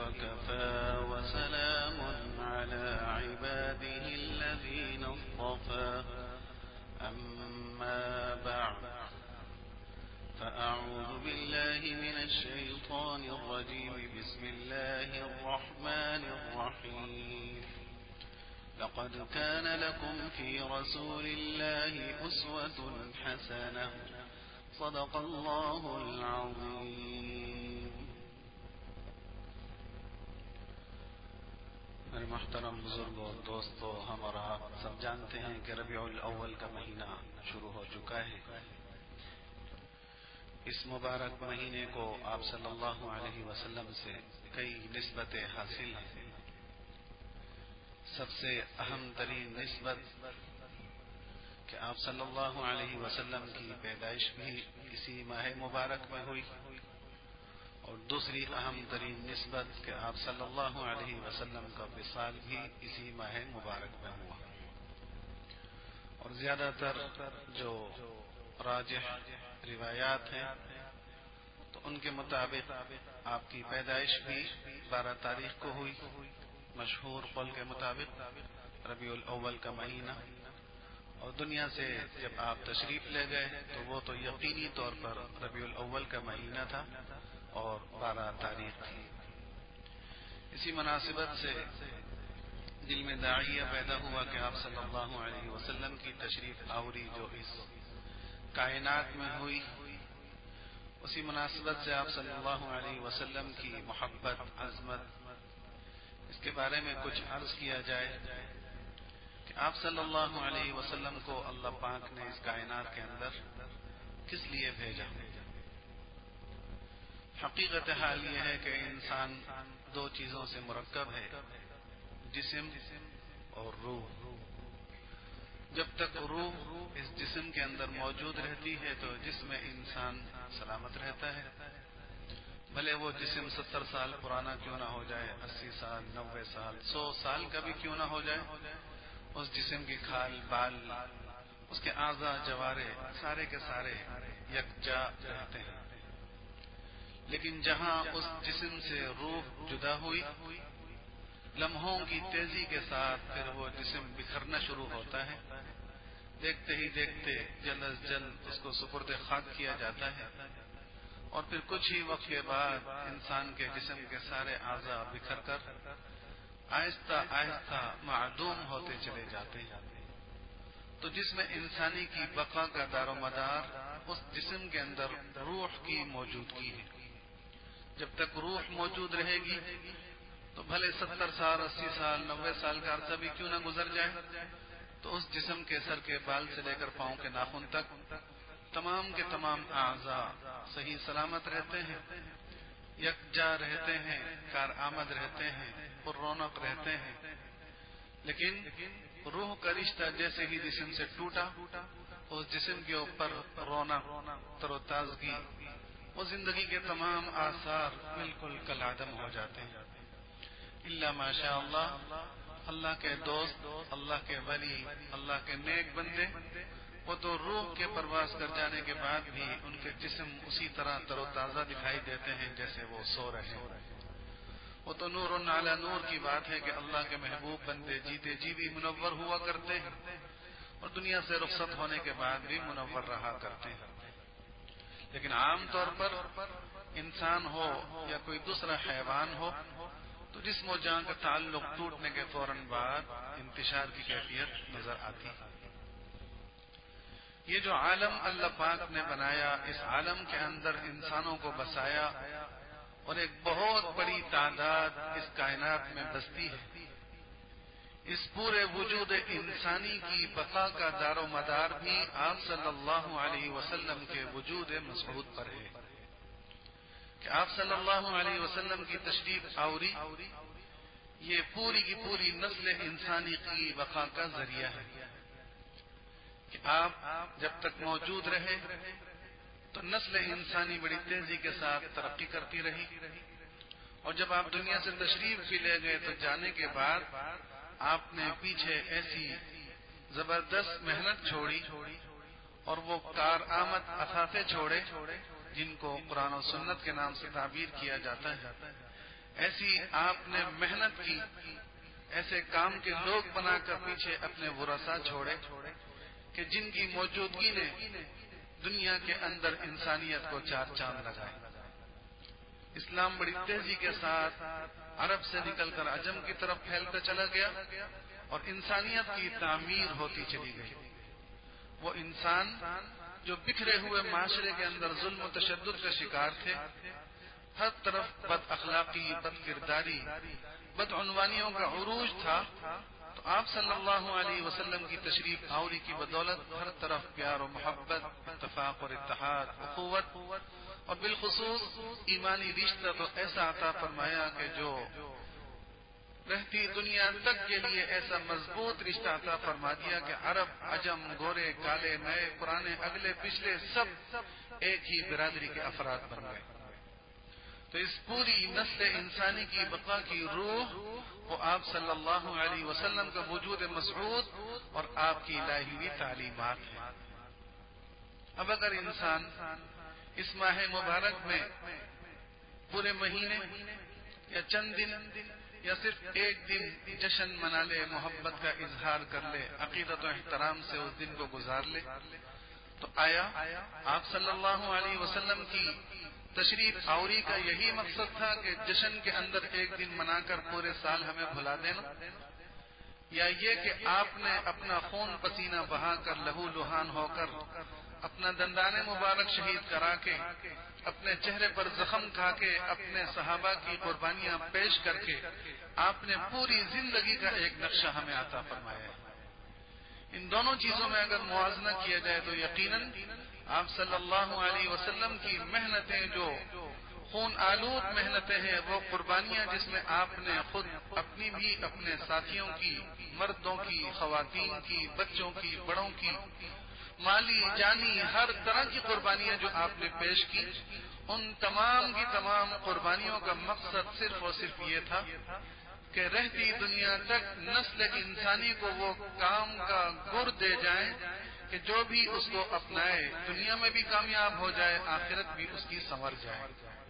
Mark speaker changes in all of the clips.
Speaker 1: وكفى وسلام على عباده الذين اصطفى أما بعد فأعوذ بالله من الشيطان الرجيم بسم الله الرحمن الرحيم لقد كان لكم في رسول الله أسوة حسنة صدق الله العظيم. میرے محترم بزرگوں اور دوستوں، ہم اور آپ سب جانتے ہیں کہ ربیع الاول کا مہینہ شروع ہو چکا ہے۔ اس مبارک مہینے کو آپ صلی اللہ علیہ وسلم سے کئی نسبتیں حاصل ہیں۔ سب سے اہم ترین نسبت کہ آپ صلی اللہ علیہ وسلم کی پیدائش بھی اسی ماہ مبارک میں ہوئی، اور دوسری اہم ترین نسبت کہ آپ صلی اللہ علیہ وسلم کا وصال بھی اسی ماہ مبارک میں ہوا، اور زیادہ تر جو راجح روایات ہیں تو ان کے مطابق آپ کی پیدائش بھی 12 تاریخ کو ہوئی، مشہور قول کے مطابق ربیع الاول کا مہینہ، اور دنیا سے جب آپ تشریف لے گئے تو وہ تو یقینی طور پر ربیع الاول کا مہینہ تھا اور 12 تاریخ تھی۔ اسی مناسبت سے دل میں داعیہ پیدا ہوا کہ آپ صلی اللہ علیہ وسلم کی تشریف آوری جو اس کائنات میں ہوئی، اسی مناسبت سے آپ صلی اللہ علیہ وسلم کی محبت، عظمت، اس کے بارے میں کچھ عرض کیا جائے کہ آپ صلی اللہ علیہ وسلم کو اللہ پاک نے اس کائنات کے اندر کس لیے بھیجا۔ حقیقت حال یہ ہے کہ انسان دو چیزوں سے مرکب ہے، جسم اور روح۔ جب تک روح اس جسم کے اندر موجود رہتی ہے تو جسم انسان سلامت رہتا ہے، بھلے وہ جسم 70 سال پرانا کیوں نہ ہو جائے، 80 سال، 90 سال، 100 سال کا بھی کیوں نہ ہو جائے، اس جسم کی کھال بال، اس کے اعضاء جوارے سارے کے سارے یکجا رہتے ہیں۔ لیکن جہاں اس جسم سے روح جدا ہوئی، لمحوں کی تیزی کے ساتھ پھر وہ جسم بکھرنا شروع ہوتا ہے، دیکھتے ہی دیکھتے جلد از جلد اس کو سپرد خاک کیا جاتا ہے، اور پھر کچھ ہی وقت کے بعد انسان کے جسم کے سارے اعضاء بکھر کر آہستہ آہستہ معدوم ہوتے چلے جاتے ہیں۔ تو جسم انسانی کی بقا کا دار و مدار اس جسم کے اندر روح کی موجودگی ہے۔ جب تک روح موجود رہے گی تو بھلے 70 سال، 80 سال، 90 سال کا عرصہ بھی کیوں نہ گزر جائے، تو اس جسم کے سر کے بال سے لے کر پاؤں کے ناخن تک تمام کے تمام اعضاء صحیح سلامت رہتے ہیں، یکجا رہتے ہیں، کارآمد رہتے ہیں، پر رونق رہتے ہیں۔ لیکن روح کا رشتہ جیسے ہی جسم سے ٹوٹا، اس جسم کے اوپر رونق، تر و تازگی، وہ زندگی کے تمام آثار بالکل کالعدم ہو جاتے ہیں، الا ماشاء اللہ۔ اللہ کے دوست، اللہ کے ولی، اللہ کے نیک بندے، وہ تو روح کے پرواز کر جانے کے بعد بھی ان کے جسم اسی طرح تر و تازہ دکھائی دیتے ہیں جیسے وہ سو رہے ہیں۔ وہ تو نور علی نور کی بات ہے کہ اللہ کے محبوب بندے جیتے جی بھی منور ہوا کرتے ہیں، اور دنیا سے رخصت ہونے کے بعد بھی منور رہا کرتے ہیں۔ لیکن عام طور پر انسان ہو یا کوئی دوسرا حیوان ہو تو جسم و جان کا تعلق ٹوٹنے کے فوراً بعد انتشار کی کیفیت نظر آتی ہے۔ یہ جو عالم اللہ پاک نے بنایا، اس عالم کے اندر انسانوں کو بسایا، اور ایک بہت بڑی تعداد اس کائنات میں بستی ہے۔ اس پورے وجود انسانی کی بقا کا دار و مدار بھی آپ صلی اللہ علیہ وسلم کے وجود مسعود پر ہے کہ آپ صلی اللہ علیہ وسلم کی تشریف آوری یہ پوری کی پوری نسل انسانی کی بقا کا ذریعہ ہے کہ آپ جب تک موجود رہے تو نسل انسانی بڑی تیزی کے ساتھ ترقی کرتی رہی، اور جب آپ دنیا سے تشریف بھی لے گئے تو جانے کے بعد آپ نے پیچھے ایسی زبردست محنت چھوڑی اور وہ کارآمد اثاثے چھوڑے جن کو قرآن و سنت کے نام سے تعبیر کیا جاتا ہے۔ ایسی آپ نے محنت کی، ایسے کام کے لوگ بنا کر پیچھے اپنے ورثاء چھوڑے کہ جن کی موجودگی نے دنیا کے اندر انسانیت کو چار چاند لگائے۔ اسلام بڑی تیزی کے ساتھ عرب سے نکل کر عجم کی طرف پھیلتا چلا گیا اور انسانیت کی تعمیر ہوتی چلی گئی۔ وہ انسان جو بکھرے ہوئے معاشرے کے اندر ظلم و تشدد کا شکار تھے، ہر طرف بد اخلاقی، بد کرداری، بدعنوانیوں کا عروج تھا، تو آپ صلی اللہ علیہ وسلم کی تشریف آوری کی بدولت ہر طرف پیار و محبت، اتفاق اور اتحاد، اخوت اور بالخصوص ایمانی رشتہ تو ایسا عطا فرمایا کہ جو رہتی دنیا تک کے لیے ایسا مضبوط رشتہ عطا فرما دیا کہ عرب، عجم، گورے، کالے، نئے، پرانے، اگلے، پچھلے سب ایک ہی برادری کے افراد بن گئے۔ تو اس پوری نسل انسانی کی بقا کی روح وہ آپ صلی اللہ علیہ وسلم کا وجود مسعود اور آپ کی الہی ہوئی تعلیمات ہیں۔ اب اگر انسان اس ماہ مبارک میں پورے مہینے یا چند دن یا صرف ایک دن جشن منا لے، محبت کا اظہار کر لے، عقیدت و احترام سے اس دن کو گزار لے، تو آیا آپ صلی اللہ علیہ وسلم کی تشریف آوری کا یہی مقصد تھا کہ جشن کے اندر ایک دن منا کر پورے سال ہمیں بھلا دینا، یا یہ کہ آپ نے اپنا خون پسینہ بہا کر، لہو لہان ہو کر، اپنا دندان مبارک شہید کرا کے، اپنے چہرے پر زخم کھا کے، اپنے صحابہ کی قربانیاں پیش کر کے آپ نے پوری زندگی کا ایک نقشہ ہمیں عطا فرمایا ہے؟ ان دونوں چیزوں میں اگر موازنہ کیا جائے تو یقیناً آپ صلی اللہ علیہ وسلم کی محنتیں جو خون آلود محنتیں ہیں، وہ قربانیاں جس میں آپ نے خود اپنی بھی، اپنے ساتھیوں کی، مردوں کی، خواتین کی، بچوں کی، بڑوں کی، مالی جانی ہر طرح کی قربانیاں جو آپ نے پیش کی، ان تمام کی تمام قربانیوں کا مقصد صرف اور صرف یہ تھا کہ رہتی دنیا تک نسل انسانی کو وہ کام کا گر دے جائیں کہ جو بھی اس کو اپنائے دنیا میں بھی کامیاب ہو جائے، آخرت بھی اس کی سنور جائے۔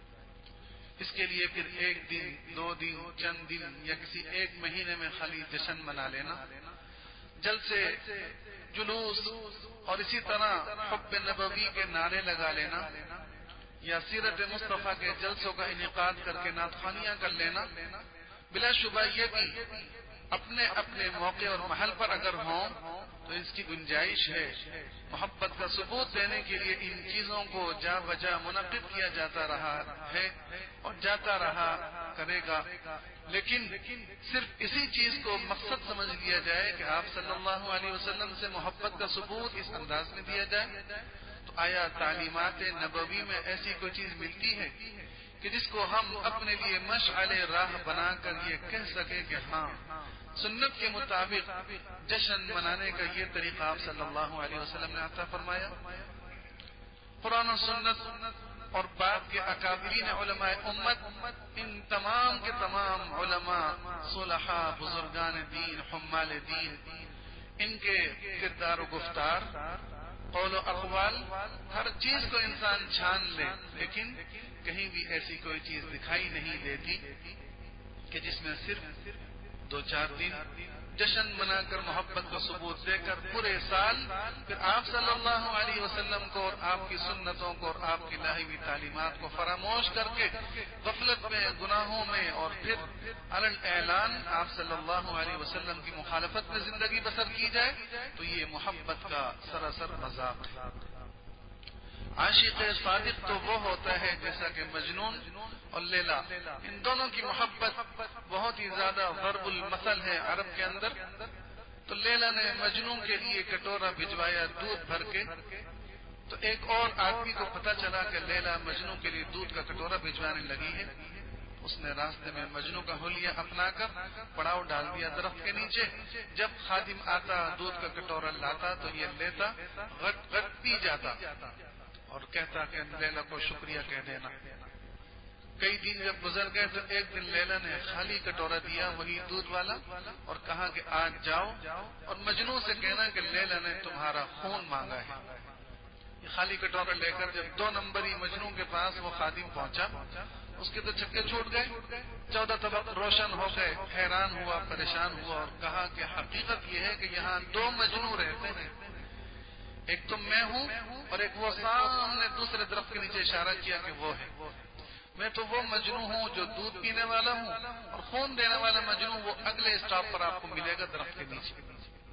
Speaker 1: اس کے لیے پھر ایک دن، دو دن، چند دن یا کسی ایک مہینے میں خالی جشن منا لینا، جلسے، جلوس اور اسی طرح حب نبوی کے نعرے لگا لینا، یا سیرت مصطفیٰ کے جلسوں کا انعقاد کر کے نعت خوانیاں کر لینا، بلا شبہ یہ بھی اپنے اپنے موقع اور محل پر اگر ہوں تو اس کی گنجائش ہے۔ محبت کا ثبوت دینے کے لیے ان چیزوں کو جا بجا منعقد کیا جاتا رہا ہے اور جاتا رہا کرے گا، لیکن صرف اسی چیز کو مقصد سمجھ لیا جائے کہ آپ صلی اللہ علیہ وسلم سے محبت کا ثبوت اس انداز میں دیا جائے، تو آیا تعلیمات نبوی میں ایسی کوئی چیز ملتی ہے کہ جس کو ہم اپنے لیے مشعل راہ بنا کر یہ کہہ سکیں کہ ہاں سنت کے مطابق جشن منانے کا یہ طریقہ آپ صلی اللہ علیہ وسلم نے عطا فرمایا؟ قرآن و سنت اور بعد کے اکابرین علماء امت، ان تمام کے تمام علماء، صلحاء، بزرگان دین، حمال دین، ان کے کردار و گفتار، قول و اقوال، ہر چیز کو انسان چھان لے، لیکن کہیں بھی ایسی کوئی چیز دکھائی نہیں دیتی کہ جس میں صرف دو چار دن جشن منا کر محبت کو ثبوت دے کر پورے سال پھر آپ صلی اللہ علیہ وسلم کو اور آپ کی سنتوں کو اور آپ کی الہی ہوئی تعلیمات کو فراموش کر کے غفلت میں، گناہوں میں اور پھر علن اعلان آپ صلی اللہ علیہ وسلم کی مخالفت میں زندگی بسر کی جائے، تو یہ محبت کا سراسر مذاق ہے۔ عاشق صادق تو وہ ہوتا ہے جیسا کہ مجنون اور لیلا، ان دونوں کی محبت بہت ہی زیادہ ضرب المثل ہے عرب کے اندر۔ تو لیلا نے مجنون کے لیے کٹورا بھجوایا دودھ بھر کے، تو ایک اور آدمی کو پتہ چلا کہ لیلا مجنون کے لیے دودھ کا کٹورا بھجوانے لگی ہے، اس نے راستے میں مجنون کا حلیہ اپنا کر پڑاؤ ڈال دیا درخت کے نیچے۔ جب خادم آتا دودھ کا کٹورا لاتا تو یہ لیتا غٹ غٹ پی جاتا اور کہتا کہ لیلا کو شکریہ کہہ دینا۔ کئی دن جب گزر گئے تو ایک دن لیلا نے خالی کٹورا دیا وہی دودھ والا اور کہا کہ آج جاؤ اور مجنون سے کہنا کہ لیلا نے تمہارا خون مانگا ہے۔ خالی کٹورا لے کر جب 2 نمبری مجنوں کے پاس وہ خادم پہنچا، اس کے تو چھکے چھوٹ گئے، 14 طبق روشن ہو گئے، حیران ہوا، پریشان ہوا اور کہا کہ حقیقت یہ ہے کہ یہاں 2 مجنوں رہتے ہیں، ایک تو میں ہوں اور ایک وہ سامنے دوسرے درخت کے نیچے اشارہ کیا کہ وہ ہے، میں تو وہ مجنوں ہوں جو دودھ پینے والا ہوں اور خون دینے والا مجنوں وہ اگلے اسٹاپ پر آپ کو ملے گا درخت کے نیچے۔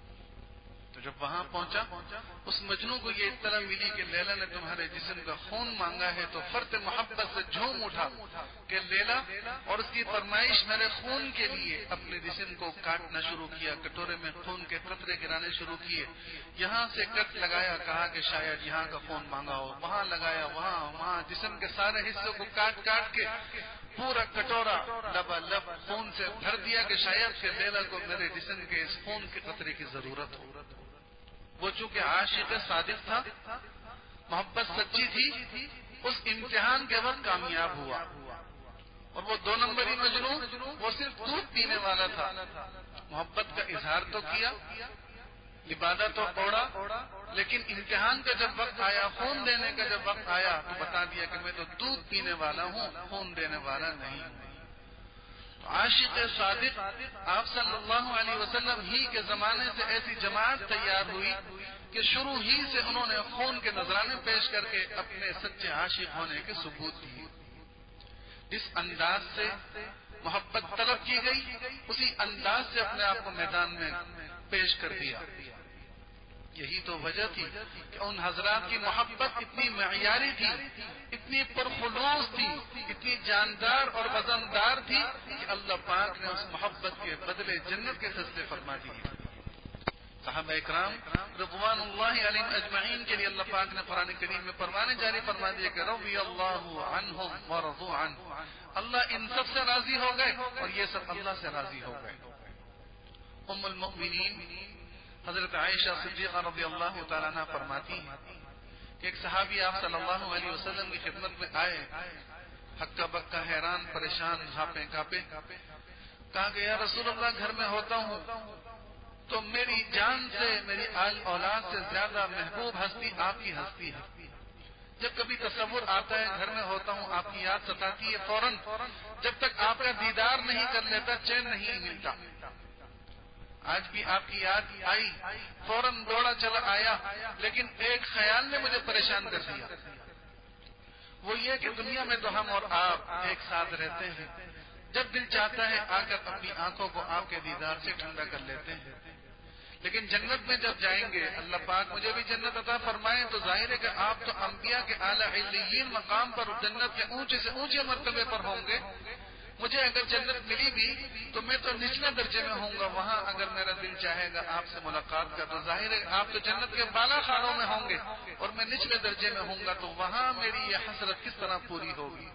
Speaker 1: تو جب وہاں پہنچا اس مجنوں کو یہ اطلاع ملی کہ لیلا نے تمہارے جسم کا خون مانگا ہے تو فرط محبت سے جھوم اٹھا کہ لیلا، اور اس کی فرمائش میرے خون کے لیے اپنے جسم کو کاٹنا شروع کیا، کٹورے میں خون کے قطرے گرانے شروع کیے، یہاں سے کٹ لگایا، کہا کہ شاید یہاں کا خون مانگا ہو، وہاں لگایا، وہاں جسم کے سارے حصوں کو کاٹ کاٹ کے پورا کٹورا لبالب خون سے بھر دیا کہ شاید کہ لیلا کو میرے جسم کے اس خون کے قطرے کی ضرورت ہو۔ وہ چونکہ عاشق صادق تھا، محبت سچی تھی، اس امتحان کے وقت کامیاب ہوا، اور وہ 2 نمبری مجنوں وہ صرف دودھ پینے والا تھا، محبت کا اظہار تو کیا، لبادہ تو اوڑا، لیکن امتحان کا جب وقت آیا، خون دینے کا جب وقت آیا تو بتا دیا کہ میں تو دودھ پینے والا ہوں، خون دینے والا نہیں ہوں۔ عاشق صادق آپ صلی اللہ علیہ وسلم ہی کے زمانے سے ایسی جماعت تیار ہوئی کہ شروع ہی سے انہوں نے خون کے نذرانے پیش کر کے اپنے سچے عاشق ہونے کے ثبوت دیے۔ جس انداز سے محبت طلب کی گئی اسی انداز سے اپنے آپ کو میدان میں پیش کر دیا۔ یہی تو وجہ تھی کہ ان حضرات کی محبت اتنی معیاری تھی، اتنی پرخلوص تھی، اتنی جاندار اور وزندار تھی کہ اللہ پاک نے اس محبت کے بدلے جنت کے فیصلے فرما دیے۔ صحابہ اکرام رضوان اللہ علیہم اجمعین کے لیے اللہ پاک نے قرآن کریم میں پروانے جاری فرما دیے کہ رضی اللہ عنہم ورضوا عنہ، اللہ ان سب سے راضی ہو گئے اور یہ سب اللہ سے راضی ہو گئے۔ ام المؤمنین حضرت عائشہ صدیقہ رضی اللہ تعالیٰ عنہ فرماتی ہیں کہ ایک صحابی آپ صلی اللہ علیہ وسلم کی خدمت میں آئے، ہکا بکا، حیران، پریشان، ہاپے کاپے، کہا کہ یا رسول اللہ گھر میں ہوتا ہوں تو میری جان سے، میری آل اولاد سے زیادہ محبوب ہستی آپ کی ہستی ہے، جب کبھی تصور آتا ہے گھر میں ہوتا ہوں آپ کی یاد ستاتی ہے، فوراً جب تک آپ کا دیدار نہیں کر لیتا چین نہیں ملتا۔ آج بھی آپ کی یاد آئی، فوراً دوڑا چلا آیا، لیکن ایک خیال نے مجھے پریشان کر دیا، وہ یہ کہ دنیا میں تو ہم اور آپ ایک ساتھ رہتے ہیں، جب دل چاہتا ہے آ کر اپنی آنکھوں کو آپ کے دیدار سے ٹھنڈا کر لیتے ہیں، لیکن جنت میں جب جائیں گے اللہ پاک مجھے بھی جنت عطا فرمائے تو ظاہر ہے کہ آپ تو انبیاء کے اعلیٰ علیین مقام پر جنت کے اونچے سے اونچے مرتبے پر ہوں گے، مجھے اگر جنت ملی بھی تو میں تو نچلے درجے میں ہوں گا، وہاں اگر میرا دل چاہے گا آپ سے ملاقات کا تو ظاہر ہے آپ تو جنت کے بالا خانوں میں ہوں گے اور میں نچلے درجے میں ہوں گا، تو وہاں میری یہ حسرت کس طرح پوری ہوگی۔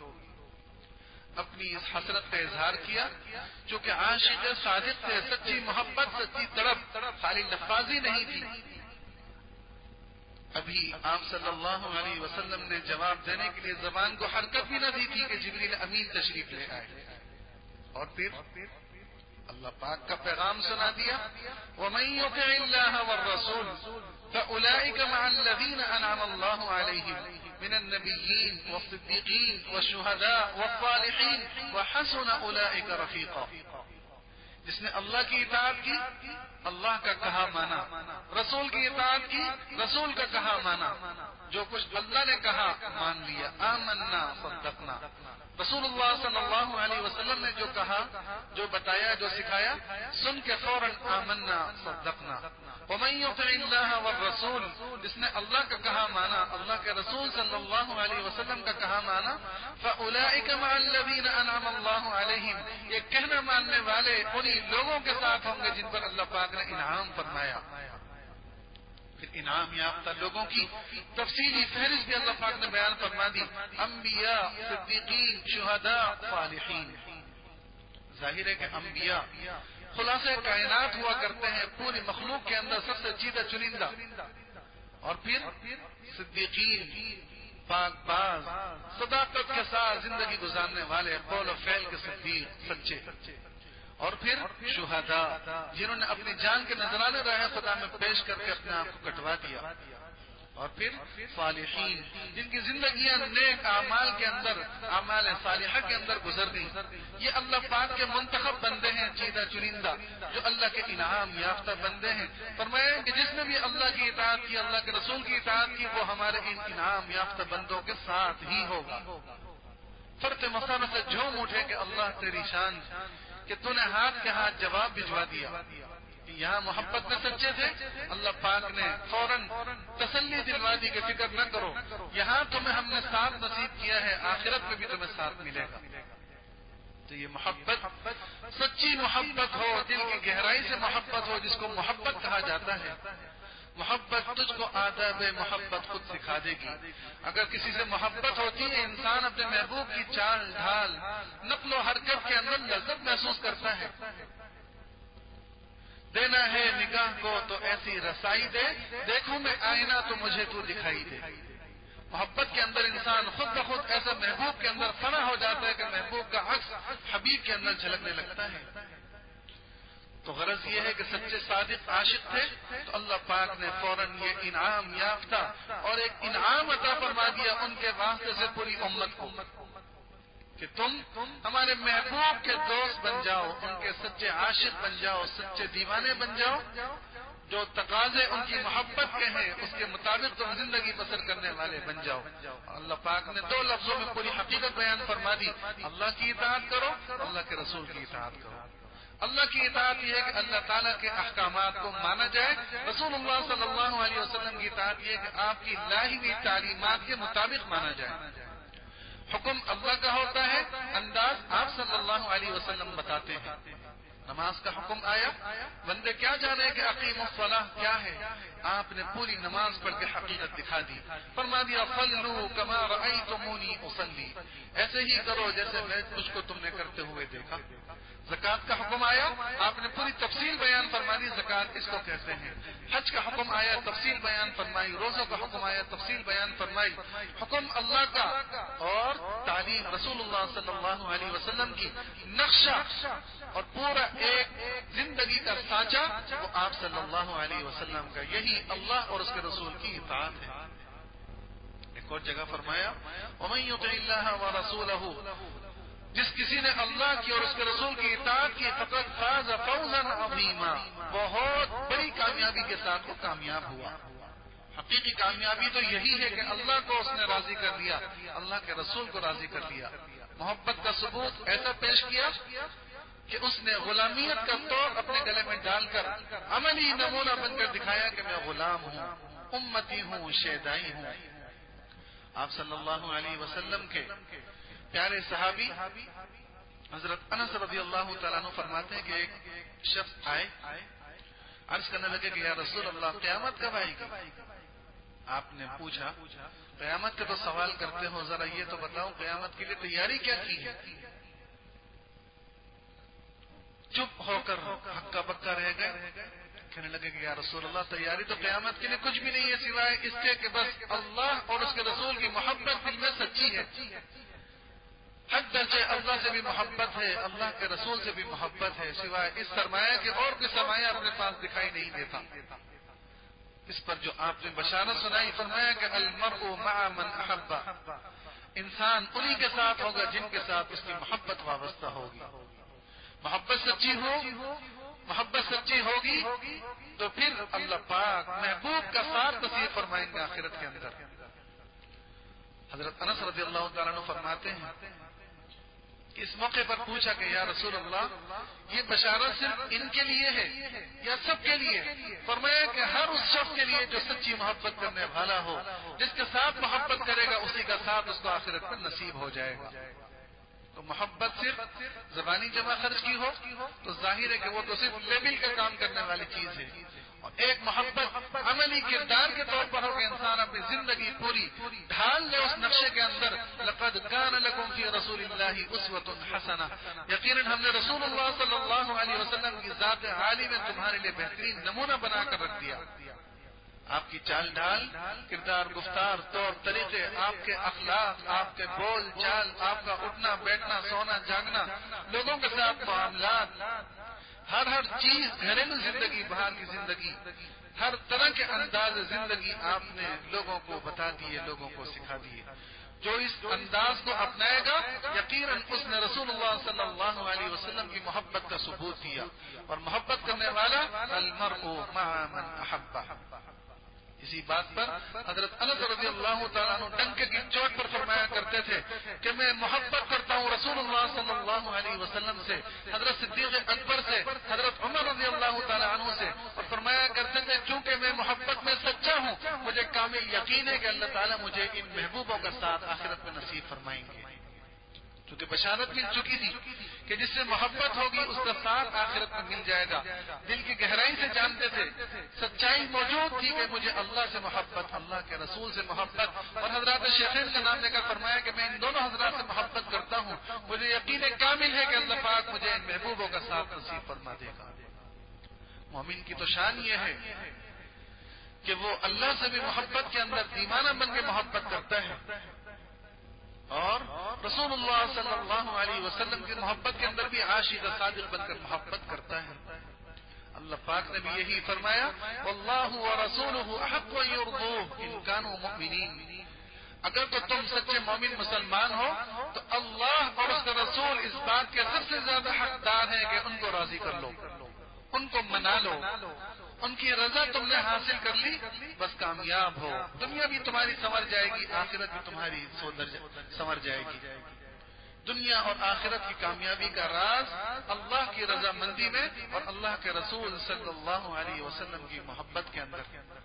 Speaker 1: اپنی اس حسرت کا اظہار کیا، چونکہ عاشق صادق سے سچی محبت، سچی تڑپ خالی لفاظی نہیں تھی۔ ابھی آپ صلی اللہ علیہ وسلم نے جواب دینے کے لیے زبان کو حرکت بھی نہ دی تھی کہ جبریل امین تشریف لے آئے، اور پھر اللہ پاک کا پیغام سنا دیا، وَمَن يُطِعِ اللَّهَ وَالرَّسُولَ فَأُولَئِكَ مَعَ الَّذِينَ أَنْعَمَ اللَّهُ عَلَيْهِمْ مِنَ النَّبِيِّينَ وَالصِّدِّيقِينَ وَالشُّهَدَاءِ وَالصَّالِحِينَ وَحَسُنَ أُولَئِكَ رَفِيقًا۔ جس نے اللہ کی اطاعت کی، اللہ کا کہا مانا، رسول کی اطاعت کی، رسول کا کہا مانا، جو کچھ اللہ نے کہا مان لیا، آمنا صدقنا۔ رسول اللہ صلی اللہ علیہ وسلم نے جو کہا، جو بتایا، جو سکھایا، سن کے فوراً آمنا صدقنا۔ ومن يطع اللہ والرسول، جس نے اللہ کا کہا مانا، اللہ کے رسول صلی اللہ علیہ وسلم کا کہا مانا، فاولئک مع الذین انعم اللہ علیہم، یہ کہنا ماننے والے انہی لوگوں کے ساتھ ہوں گے جن پر اللہ پاک نے انعام فرمایا۔ پھر انعام یافتہ لوگوں کی تفصیلی فہرست بھی اللہ پاک نے بیان فرما دی، انبیاء، صدیقین، شہداء، صالحین۔ ظاہر ہے کہ انبیاء خلاصہ کائنات ہوا کرتے ہیں، پوری مخلوق کے اندر سب سے چیدہ چنندہ، اور پھر صدیقین، پاک باز، صداقت کے ساتھ زندگی گزارنے والے، قول و فعل کے صدیق، سچے، اور پھر شہداء، جنہوں نے اپنی جان کے نذرانے راہ خدا میں پیش کر کے اپنے آپ کو کٹوا دیا۔ اور پھر صالحین، جن کی زندگیاں نیک اعمال کے اندر، اعمال صالحہ کے اندر گزر گئی. یہ اللہ پاک کے منتخب بندے ہیں، چیدہ چنندہ، جو اللہ کے انعام یافتہ بندے ہیں. فرمایا کہ جس نے بھی اللہ کی اطاعت کی، اللہ کے رسول کی اطاعت کی، وہ ہمارے ان انعام یافتہ بندوں کے ساتھ ہی ہوگا. فرت مسانہ سے جھوم اٹھے کہ اللہ تیری شان، کہ تو نے ہاتھ کے ہاتھ جواب بھجوا دیا. یہاں محبت میں سچے تھے، اللہ پاک نے فوراً تسلی دلوا دی کہ فکر نہ کرو، یہاں تمہیں ہم نے ساتھ نصیب کیا ہے، آخرت میں بھی تمہیں ساتھ ملے گا. تو یہ محبت سچی محبت ہو، دل کی گہرائی سے محبت ہو، جس کو محبت کہا جاتا ہے. محبت تجھ کو آداب محبت خود سکھا دے گی. اگر کسی سے محبت ہوتی ہے، انسان اپنے محبوب کی چال ڈھال، نقل و حرکت کے اندر لذت محسوس کرتا ہے. دینا ہے نگاہ کو تو ایسی رسائی دے، دیکھوں میں آئینہ تو مجھے تو دکھائی دے. محبت کے اندر انسان خود بخود ایسا محبوب کے اندر فنا ہو جاتا ہے کہ محبوب کا عکس حبیب کے اندر جھلکنے لگتا ہے. تو غرض یہ ہے کہ سچے صادق عاشق تھے تو اللہ پاک نے فوراً یہ انعام یافتہ اور ایک انعام عطا فرما دیا ان کے واسطے سے پوری امت کو، کہ تم ہمارے محبوب کے دوست بن جاؤ، ان کے سچے عاشق بن جاؤ، سچے دیوانے بن جاؤ. جو تقاضے ان کی محبت کے ہیں اس کے مطابق تم زندگی بسر کرنے والے بن جاؤ. اللہ پاک نے 2 لفظوں میں پوری حقیقت بیان فرما دی: اللہ کی اطاعت کرو، اللہ کے رسول کی اطاعت کرو. اللہ کی اطاعت یہ ہے کہ اللہ تعالیٰ کے احکامات کو مانا جائے. رسول اللہ صلی اللہ علیہ وسلم کی اطاعت یہ ہے کہ آپ کی لائی ہوئی تعلیمات کے مطابق مانا جائے. حکم اللہ کا ہوتا ہے، انداز آپ صلی اللہ علیہ وسلم بتاتے ہیں. نماز کا حکم آیا، بندے کیا جانے کہ اقیم الصلاۃ کیا ہے، آپ نے پوری نماز پڑھ کے حقیقت دکھا دی. فرما دیا صلوا کما رأیتمونی اصلی، ایسے ہی کرو جیسے میں تجھ کو تم نے کرتے ہوئے دیکھا. زکوٰۃ کا حکم آیا، آپ نے پوری تفصیل بیان فرما دی، زکوٰۃ اس کو کہتے ہیں. حج کا حکم آیا، تفصیل بیان فرمائی. روزوں کا حکم آیا، تفصیل بیان فرمائی. حکم اللہ کا اور تعلیم رسول اللہ صلی اللہ علیہ وسلم کی، نقشہ اور پورا ایک زندگی کا سانچہ وہ آپ صلی اللہ علیہ وسلم کا. یہی اللہ اور اس کے رسول کی اطاعت ہے. ایک اور جگہ فرمایا وَمَن يُطِعِ اللَّهَ وَرَسُولَهُ، جس کسی نے اللہ کی اور اس کے رسول کی اطاعت کی فقط فاز فوزا عظیما، بہت بڑی کامیابی کے ساتھ وہ کامیاب ہوا. حقیقی کامیابی تو یہی ہے کہ اللہ کو اس نے راضی کر لیا، اللہ کے رسول کو راضی کر لیا. محبت کا ثبوت ایسا پیش کیا کہ اس نے غلامیت کا طور اپنے گلے میں ڈال کر عملی نمونہ بن کر دکھایا کہ میں غلام ہوں، امتی ہوں، شیدائی ہوں. آپ صلی اللہ علیہ وسلم کے پیارے صحابی حضرت انس رضی اللہ تعالیٰ عنہ فرماتے ہیں کہ ایک شخص آئے، عرض کرنے لگے کہ یا رسول اللہ قیامت کب آئے گی؟ آپ نے پوچھا قیامت کے تو سوال کرتے ہو، ذرا یہ تو بتاؤ قیامت کے لیے تیاری کیا کی ہے؟ چپ ہو کر ہکا بکا رہ گئے. کہنے لگے کہ یا رسول اللہ تیاری تو قیامت کے لیے کچھ بھی نہیں ہے سوائے اس کے کہ بس اللہ اور اس کے رسول کی محبت دل میں سچی ہے. حد درجے اللہ سے بھی محبت ہے، اللہ کے رسول سے بھی محبت ہے، سوائے اس سرمایہ کے اور کوئی سرمایہ اپنے پاس دکھائی نہیں دیتا. اس پر جو آپ نے بشارت سنائی، فرمایا کہ المرء مع من احب، انسان انہی کے ساتھ ہوگا جن کے ساتھ اس کی محبت وابستہ ہوگی. محبت سچی ہو، محبت سچی ہوگی تو پھر اللہ پاک محبوب کا ساتھ نصیب فرمائیں گے آخرت کے اندر. حضرت انس رضی اللہ تعالیٰ عنہ فرماتے ہیں کہ اس موقع پر پوچھا کہ یا رسول اللہ یہ بشارت صرف ان کے لیے ہے یا سب کے لیے؟ فرمایا کہ ہر اس شخص کے لیے جو سچی محبت کرنے والا ہو، جس کے ساتھ محبت کرے گا اسی کا ساتھ اس کو آخرت میں نصیب ہو جائے گا. تو محبت صرف زبانی جمع خرچ کی ہو تو ظاہر ہے کہ وہ تو صرف لیبل کا کام کرنے والی چیز ہے، اور ایک محبت عملی کردار کے طور پر ہو کہ انسان اپنی زندگی پوری ڈھال لے اس نقشے کے اندر. لقد کان لکم فی رسول اللہ اسوۃ حسنہ، یقیناً ہم نے رسول اللہ صلی اللہ علیہ وسلم کی ذات عالی میں تمہارے لیے بہترین نمونہ بنا کر رکھ دیا. آپ کی چال ڈھال، کردار، گفتار، طور طریقے، آپ کے اخلاق، آپ کے بول چال، آپ کا اٹھنا بیٹھنا، سونا جاگنا، لوگوں کے ساتھ معاملات، ہر چیز، گھریلو زندگی، باہر کی زندگی، ہر طرح کے انداز زندگی آپ نے لوگوں کو بتا دیے، لوگوں کو سکھا دیے۔ جو اس انداز کو اپنائے گا یقیناً اس نے رسول اللہ صلی اللہ علیہ وسلم کی محبت کا ثبوت دیا، اور محبت کرنے والا المرء مع من احبہ۔ اسی بات پر حضرت انس رضی اللہ تعالیٰ عنہ ڈنکے کی چوٹ پر فرمایا کرتے تھے کہ میں محبت کرتا ہوں رسول اللہ صلی اللہ علیہ وسلم سے، حضرت صدیق اکبر سے، حضرت عمر رضی اللہ تعالیٰ عنہ سے، اور فرمایا کرتے تھے چونکہ میں محبت میں سچا ہوں، مجھے کامل یقین ہے کہ اللہ تعالیٰ مجھے ان محبوبوں کا ساتھ آخرت میں نصیب فرمائیں گے، کیونکہ بشارت مل چکی تھی کہ جس سے محبت ہوگی اس کا ساتھ آخرت میں مل جائے گا۔ دل کی گہرائی سے جانتے تھے، سچائی موجود تھی کہ مجھے اللہ سے محبت، اللہ کے رسول سے محبت، اور حضرات شیخین کا نام لے کر فرمایا کہ میں ان دونوں حضرات سے محبت کرتا ہوں، مجھے یقین کامل ہے کہ اللہ پاک مجھے ان محبوبوں کا ساتھ نصیب فرما دے گا۔ مومن کی تو شان یہ ہے کہ وہ اللہ سے بھی محبت کے اندر دیوانہ بن کے محبت کرتا ہے، اور رسول اللہ صلی اللہ علیہ وسلم کی محبت کے اندر بھی عاشق صادق بن کر محبت کرتا ہے۔ اللہ پاک نے بھی یہی فرمایا واللہ ورسولہ احق ان یرضوہ ان کانوا مؤمنین، اگر تو تم سچے مومن مسلمان ہو تو اللہ اور اس کا رسول اس بات کے سب سے زیادہ حقدار ہیں کہ ان کو راضی کر لو، ان کو منا لو، ان کی رضا تم نے حاصل کر لی، بس کامیاب ہو، دنیا بھی تمہاری سنور جائے گی، آخرت بھی تمہاری سنور جائے گی۔ دنیا اور آخرت کی کامیابی کا راز اللہ کی رضا مندی میں اور اللہ کے رسول صلی اللہ علیہ وسلم کی محبت کے اندر۔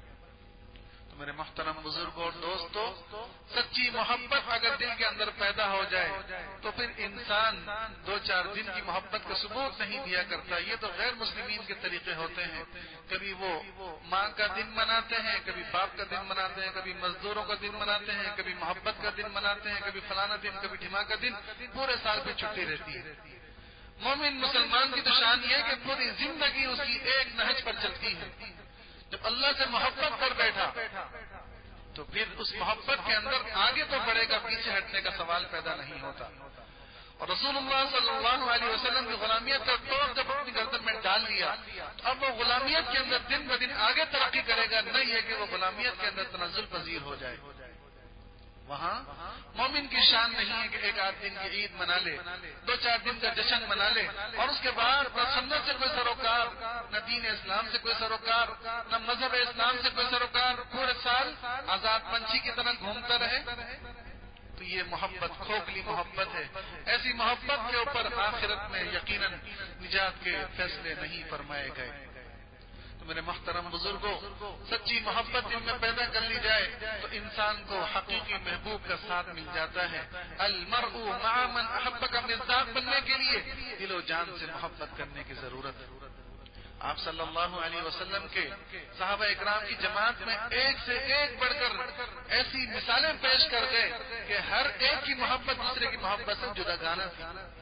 Speaker 1: تو میرے محترم بزرگوں اور دوستو، سچی محبت اگر دل کے اندر پیدا ہو جائے تو پھر انسان 2-4 دن کی محبت کا ثبوت نہیں دیا کرتا۔ یہ تو غیر مسلمین کے طریقے ہوتے ہیں، کبھی وہ ماں کا دن مناتے ہیں، کبھی باپ کا دن مناتے ہیں، کبھی مزدوروں کا دن مناتے ہیں، کبھی محبت کا دن مناتے ہیں، کبھی فلانا دن، کبھی ڈھما کا دن، پورے سال پہ چھٹی رہتی ہے۔ مومن مسلمان کی تو شان یہ ہے کہ پوری زندگی اس کی ایک نہج پر چلتی ہے۔ جب اللہ سے محبت کر بیٹھا تو پھر اس محبت کے اندر آگے تو بڑھے گا، پیچھے ہٹنے کا سوال پیدا نہیں ہوتا۔ اور رسول اللہ صلی اللہ علیہ وسلم کی غلامیت کا توڑ جب اپنی گردن میں ڈال لیا تو اب وہ غلامیت کے اندر دن بدن آگے ترقی کرے گا، نہیں ہے کہ وہ غلامیت کے اندر تنزل پذیر ہو جائے۔ وہاں مومن کی شان نہیں ہے کہ 1-8 دن کی عید منا لے، 2-4 دن کا جشن منا لے، اور اس کے بعد نہ سنت سے کوئی سروکار، نہ دین اسلام سے کوئی سروکار، نہ مذہب اسلام سے کوئی سروکار، پورے سال آزاد پنچھی کی طرح گھومتا رہے۔ تو یہ محبت کھوکھلی محبت ہے، ایسی محبت کے اوپر آخرت میں یقیناً نجات کے فیصلے نہیں فرمائے گئے۔ میرے محترم بزرگوں، سچی محبت دل میں پیدا کر لی جائے تو انسان کو حقیقی محبوب کا ساتھ مل جاتا ہے۔ المرء مع من احب کا مصداق بننے کے لیے دل و جان سے محبت کرنے کی ضرورت ہے۔ آپ صلی اللہ علیہ وسلم کے صحابہ اکرام کی جماعت میں ایک سے ایک بڑھ کر ایسی مثالیں پیش کر گئے کہ ہر ایک کی محبت دوسرے کی محبت سے جداگانہ تھی۔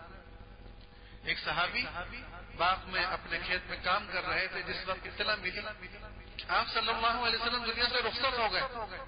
Speaker 1: ایک صحابی باغ میں اپنے کھیت میں کام کر رہے تھے، جس وقت اطلاع ملی آپ صلی اللہ علیہ وسلم دنیا سے رخصت ہو گئے۔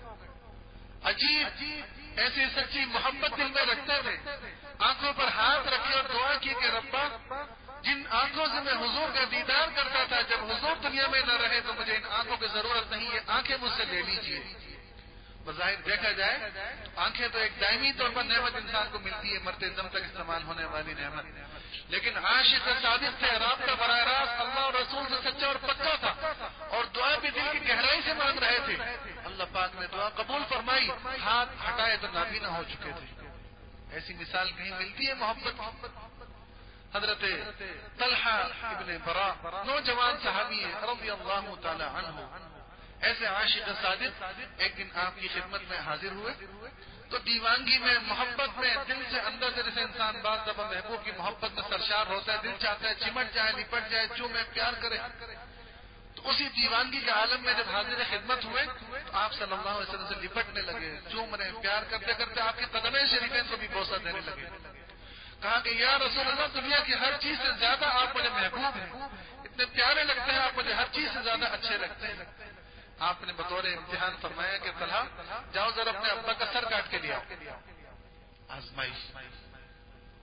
Speaker 1: عجیب ایسی سچی محبت دل میں رکھتے تھے، آنکھوں پر ہاتھ رکھے اور دعا کی کہ ربا جن آنکھوں سے میں حضور کا دیدار کرتا تھا، جب حضور دنیا میں نہ رہے تو مجھے ان آنکھوں کی ضرورت نہیں، یہ آنکھیں مجھ سے لے لیجیے۔ بظاہر دیکھا جائے آنکھیں تو ایک دائمی طور پر نعمت انسان کو ملتی ہے، مرتے دم تک استعمال ہونے والی نعمت، لیکن عاشق صادق تھے، رابطہ براہ راست اللہ اور رسول سے سچا اور پکا تھا، اور دعا بھی دل کی گہرائی سے مانگ رہے تھے۔ اللہ پاک نے دعا قبول فرمائی، ہاتھ ہٹائے تو نابینا ہو چکے تھے۔ ایسی مثال کہیں ملتی ہے محبت؟ حضرت طلحہ ابن براء نوجوان صحابی ہیں رضی اللہ تعالی عنہ، ایسے عاشق صادق ایک دن آپ کی خدمت میں حاضر ہوئے تو دیوانگی میں، محبت میں، دل سے اندر سے جیسے انسان بعض دفعہ محبوب کی محبت میں سرشار ہوتا ہے، دل چاہتا ہے چمٹ جائے، لپٹ جائے، چومے، پیار کرے، تو اسی دیوانگی کے عالم میں جب حاضر خدمت ہوئے تو آپ صلی اللہ علیہ وسلم سے لپٹنے لگے، چوم رہے، پیار کرتے کرتے آپ کے قدمیں شریفین کو بھی بوسہ دینے لگے۔ کہا کہ یا رسول اللہ، دنیا کی ہر چیز سے زیادہ آپ مجھے محبوب ہیں، اتنے پیارے لگتے ہیں، آپ مجھے ہر چیز سے زیادہ اچھے لگتے ہیں۔ آپ نے بطور امتحان فرمایا کہ طلحہ جاؤ ذرا اپنے ابا کا سر کاٹ کے لیا، آزمائش۔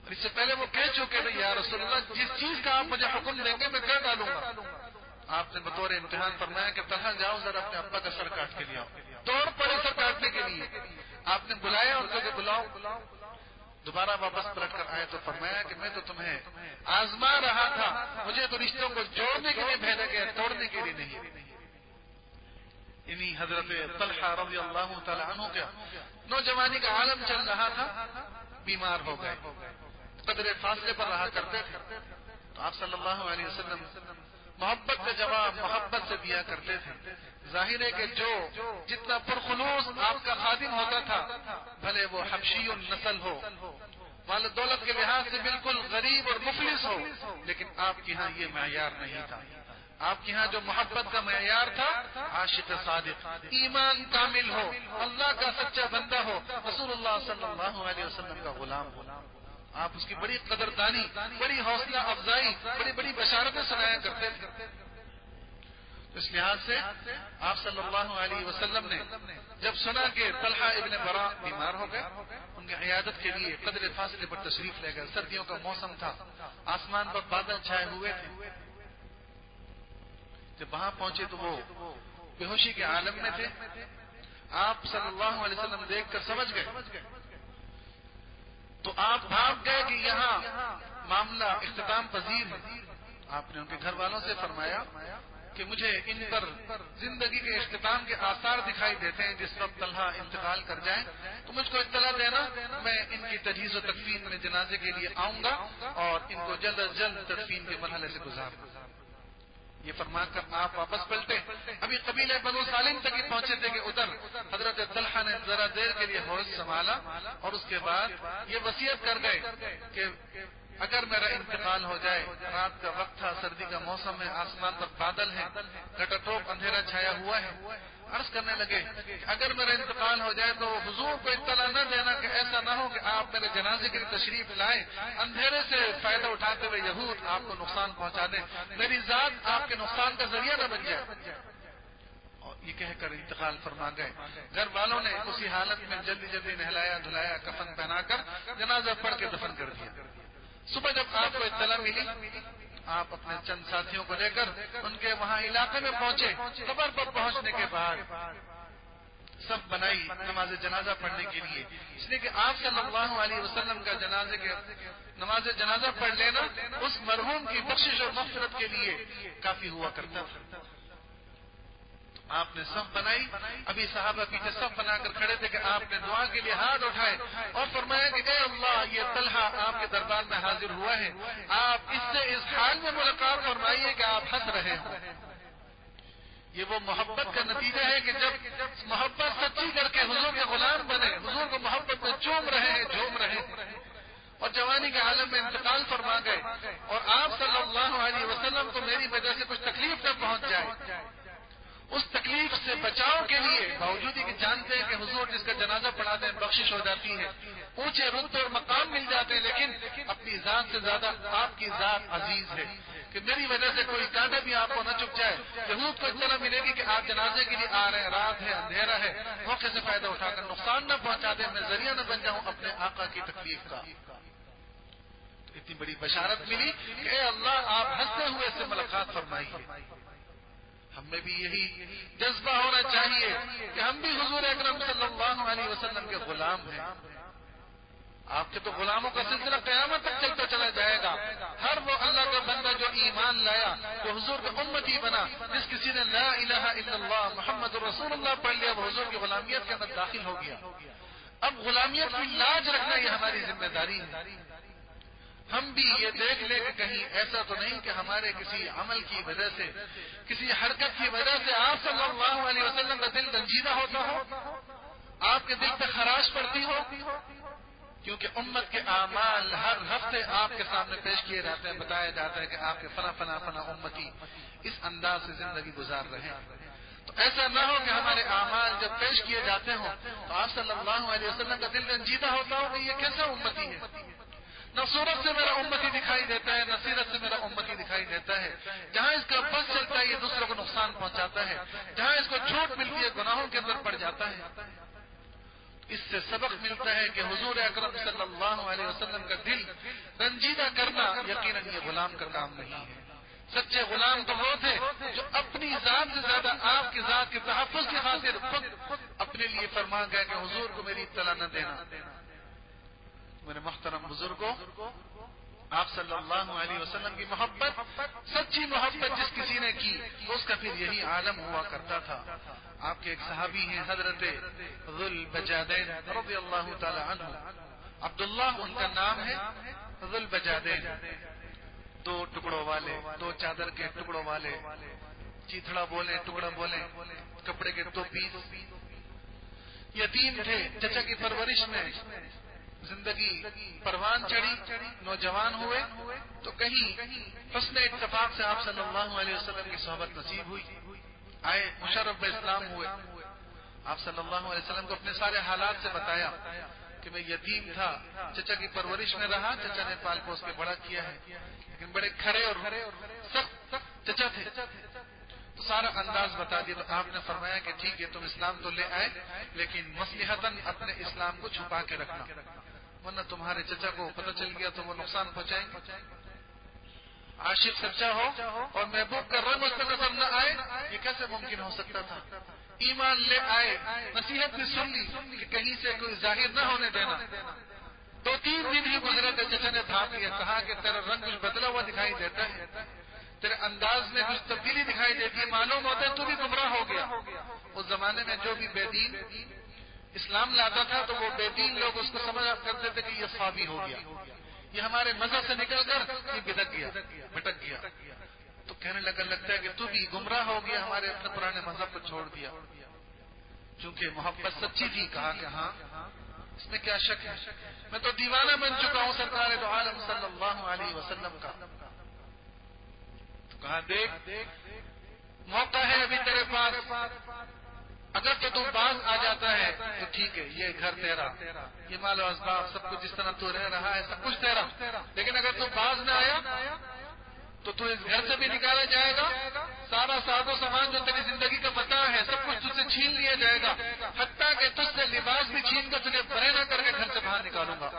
Speaker 1: اس سے پہلے وہ کہہ چکے تھے یا رسول اللہ جس چیز کا آپ مجھے حکم دیں گے میں کر ڈالوں گا. آپ نے بطور امتحان فرمایا کہ طلحہ جاؤ ذرا اپنے ابا کا سر کاٹ کے لے آؤ. دوڑ پڑے سر کاٹنے کے لیے. آپ نے بلایا ان کو کہ بلاؤ. دوبارہ واپس پلٹ کر آئے تو فرمایا کہ میں تو تمہیں آزما رہا تھا, مجھے تو رشتوں کو جوڑنے کے لیے بھیجا گیا, توڑنے کے لیے نہیں. انہی حضرت طلحہ رضی اللہ تعالی عنہ کا نوجوانی کا عالم چل رہا تھا, بیمار ہو گئے, قدرے فاصلے پر رہا کرتے تھے. تو آپ صلی اللہ علیہ وسلم محبت کا جواب محبت سے دیا کرتے تھے. ظاہر ہے کہ جو جتنا پرخلوص آپ کا خادم ہوتا تھا, بھلے وہ حبشی نسل ہو, مال دولت کے لحاظ سے بالکل غریب اور مفلس ہو, لیکن آپ کے ہاں یہ معیار نہیں تھا. آپ کے ہاں جو محبت کا معیار تھا, عاشق صادق, ایمان کامل ہو, اللہ کا سچا بندہ ہو, رسول اللہ صلی اللہ علیہ وسلم کا غلام ہو. آپ اس کی بڑی قدردانی, بڑی حوصلہ افزائی, بڑی بڑی بشارتیں سنایا کرتے تھے. اس لحاظ سے آپ صلی اللہ علیہ وسلم نے جب سنا کہ طلحہ ابن براء بیمار ہو گئے, ان کی عیادت کے لیے قدر فاصلے پر تشریف لے گئے. سردیوں کا موسم تھا, آسمان پر بادل چھائے ہوئے تھے. جب وہاں پہنچے تو وہ بے ہوشی کے عالم میں تھے. آپ صلی اللہ علیہ وسلم دیکھ کر سمجھ گئے تو آپ بھاگ گئے کہ یہاں معاملہ اختتام پذیر ہے. آپ نے ان کے گھر والوں سے فرمایا کہ مجھے ان پر زندگی کے اختتام کے آثار دکھائی دیتے ہیں. جس وقت طلحہ انتقال کر جائیں تو مجھ کو اطلاع دینا, میں ان کی تجہیز و تکفین میں جنازے کے لیے آؤں گا اور ان کو جلد از جلد تدفین کے مرحلے سے گزاروں گا. یہ فرما کر آپ واپس پلٹے. ابھی قبیلہ بنو سالم تک ہی پہنچے تھے کہ ادھر حضرت طلحہ نے ذرا دیر کے لیے ہوش سنبھالا اور اس کے بعد یہ وصیت کر گئے کہ اگر میرا انتقال ہو جائے, رات کا وقت تھا, سردی کا موسم ہے, آسمان پر بادل ہے, ٹٹوپ اندھیرا چھایا ہوا ہے. عرض کرنے لگے کہ اگر میرا انتقال ہو جائے تو حضور کو اطلاع نہ دینا کہ ایسا نہ ہو کہ آپ میرے جنازے کی تشریف لائیں, اندھیرے سے فائدہ اٹھاتے ہوئے یہود آپ کو نقصان پہنچا دیں, میری ذات آپ کے نقصان کا ذریعہ نہ بن جائے. اور یہ کہہ کر انتقال فرما گئے. گھر والوں نے اسی حالت میں جلدی جلدی نہلایا دھلایا, کفن پہنا کر جنازہ پڑھ کے دفن کر دیا. صبح جب آپ کو اطلاع ملی, آپ اپنے چند ساتھیوں کو لے کر ان کے وہاں علاقے میں پہنچے. قبر پر پہنچنے کے بعد سب بنائی نماز جنازہ پڑھنے کے لیے, اس لیے کہ آپ صلی اللہ علیہ وسلم کا نماز جنازہ پڑھ لینا اس مرحوم کی بخشش اور مغفرت کے لیے کافی ہوا کرتا تھا. آپ نے سب بنائی. ابھی صحابہ پیچھے سب بنا کر کھڑے تھے کہ آپ نے دعا کے لیے ہاتھ اٹھائے اور فرمایا کہ اے اللہ, یہ طلحہ آپ کے دربار میں حاضر ہوا ہے, آپ اس سے اس حال میں ملاقات فرمائیے کہ آپ ہنس رہے ہوں. یہ وہ محبت کا نتیجہ ہے کہ جب محبت سچی کر کے حضور کے غلام بنے, حضور کو محبت میں جھوم رہے ہیں اور جوانی کے عالم میں انتقال فرما گئے, اور آپ صلی اللہ علیہ وسلم کو میری وجہ سے کچھ تکلیف نہ پہنچ جائے, اس تکلیف سے بچاؤ کے لیے باوجود کہ جانتے ہیں کہ حضور جس کا جنازہ پڑھاتے ہیں بخشش ہو جاتی ہے, اونچے رتبے اور مقام مل جاتے ہیں, لیکن اپنی ذات سے زیادہ آپ کی ذات عزیز ہے کہ میری وجہ سے کوئی کانٹا بھی آپ کو نہ چپ جائے. یہود کو اطلاع ملے گی کہ آپ جنازے کے لیے آ رہے ہیں, رات ہے, اندھیرا ہے, موقع سے فائدہ اٹھا کر نقصان نہ پہنچا دیں, میں ذریعہ نہ بن جاؤں اپنے آقا کی تکلیف کا. اتنی بڑی بشارت ملی کہ اے اللہ آپ ہنستے ہوئے سے ملاقات فرمائیے. ہم میں بھی یہی جذبہ ہونا چاہیے کہ ہم بھی حضور اکرم صلی اللہ علیہ وسلم کے غلام ہیں. آپ کے تو غلاموں کا سلسلہ قیامت تک چلتا چلا جائے گا. ہر وہ اللہ کا بندہ جو ایمان لایا, جو حضور کا امتی بنا, جس کسی نے لا الہ الا اللہ محمد رسول اللہ پڑھ لیا, وہ حضور کی غلامیت کے اندر داخل ہو گیا. اب غلامیت کی لاج رکھنا یہ ہماری ذمہ داری ہے. ہم بھی یہ دیکھ لیں کہ کہیں ایسا تو نہیں کہ ہمارے کسی عمل کی وجہ سے, کسی حرکت کی وجہ سے آپ صلی اللہ علیہ وسلم کا دل رنجیدہ ہوتا ہو, آپ کے دل پہ خراش پڑتی ہو, کیونکہ امت کے اعمال ہر ہفتے آپ کے سامنے پیش کیے جاتے ہیں, بتایا جاتا ہے کہ آپ کے فنا امتی اس انداز سے زندگی گزار رہے ہیں. تو ایسا نہ ہو کہ ہمارے اعمال جب پیش کیے جاتے ہوں تو آپ صلی اللہ علیہ وسلم کا دل رنجیدہ ہوتا ہو کہ یہ کیسا امتی ہے, نہ صورت سے میرا امتی دکھائی دیتا ہے, نہ سیرت سے میرا امتی دکھائی دیتا ہے. جہاں اس کا بس چلتا ہے یہ دوسروں کو نقصان پہنچاتا ہے, جہاں اس کو چھوٹ ملتی ہے گناہوں کے اندر پڑ جاتا ہے. اس سے سبق ملتا ہے کہ حضور اکرم صلی اللہ علیہ وسلم کا دل سنجیدہ کرنا یقیناً یہ غلام کا کام نہیں ہے. سچے غلام تو وہ تھے جو اپنی ذات سے زیادہ آپ کی ذات کے تحفظ کی خاطر خود اپنے لیے فرمان گئے کہ حضور کو میری اطلاع نہ دینا. میرے محترم بزرگوں، آپ صلی اللہ علیہ وسلم کی محبت، سچی محبت جس کسی نے کی اس کا پھر یہی عالم ہوا کرتا تھا. آپ کے ایک صحابی ہیں حضرت ذو البجادین رضی اللہ تعالی عنہ، عبداللہ ان کا نام ہے. ذو البجادین، دو ٹکڑوں والے، دو چادر کے ٹکڑوں والے، چیتھڑا بولیں ٹکڑا بولیں، کپڑے کے دو پیس. یتیم تھے، چچا کی پرورش میں زندگی پروان چڑھی، نوجوان ہوئے تو کہیں حسن اتفاق سے آپ صلی اللہ علیہ وسلم کی صحبت نصیب ہوئی. آئے مشرف اسلام ہوئے. آپ صلی اللہ علیہ وسلم کو اپنے سارے حالات سے بتایا کہ میں یتیم تھا، چچا کی پرورش میں رہا، چچا نے پال پوس کے بڑا کیا ہے، لیکن بڑے کھڑے اور سخت چچا تھے. تو سارا انداز بتا دیا. تو آپ نے فرمایا کہ ٹھیک ہے تم اسلام تو لے آئے لیکن مصلحتاً اپنے اسلام کو چھپا کے رکھنا، ورنہ تمہارے چچا کو پتہ چل گیا تو وہ نقصان پہنچائیں گے. عاشق سچا ہو اور محبوب کا رنگ اس پر نظر نہ آئے، یہ کیسے ممکن ہو سکتا تھا؟ ایمان لے آئے، نصیحت بھی سن لی کہ کہیں سے کوئی ظاہر نہ ہونے دینا. 2-3 دن ہی گزرے تھے، چچا نے تھام لیا، کہا کہ تیرا رنگ کچھ بدلا ہوا دکھائی دیتا ہے، تیرے انداز میں کچھ تبدیلی دکھائی دیتی ہے، معلوم ہوتا ہے تو بھی گمراہ ہو گیا. اس زمانے میں جو بھی بے دین اسلام لاتا تھا تو وہ بے دین لوگ اس کو سمجھ کرتے تھے کہ یہ صحابی ہو گیا، یہ ہمارے مذہب سے نکل کر یہ بدعت گیا، بھٹک گیا. تو کہنے لگتا ہے کہ تو بھی گمراہ ہو گیا، ہمارے اپنے پرانے مذہب کو چھوڑ دیا. چونکہ محبت سچی تھی، کہا کہ ہاں اس میں کیا شک ہے، میں تو دیوانہ بن چکا ہوں سرکار دو عالم صلی اللہ علیہ وسلم کا. تو کہا دیکھ موقع ہے ابھی تیرے پاس، اگر تو باز آ جاتا ہے تو ٹھیک ہے، یہ گھر تیرا، یہ مال و اسباب سب کچھ جس طرح تو رہ رہا ہے سب کچھ تیرا. لیکن اگر تو باز نہ آیا تو اس گھر سے بھی نکالا جائے گا، سارا ساز و سامان جو تیری زندگی کا متاع ہے سب کچھ تجھ سے چھین لیا جائے گا، حتیٰ کہ تجھ سے لباس بھی چھین کر تجھے برہنہ کر کے گھر سے باہر نکالوں گا.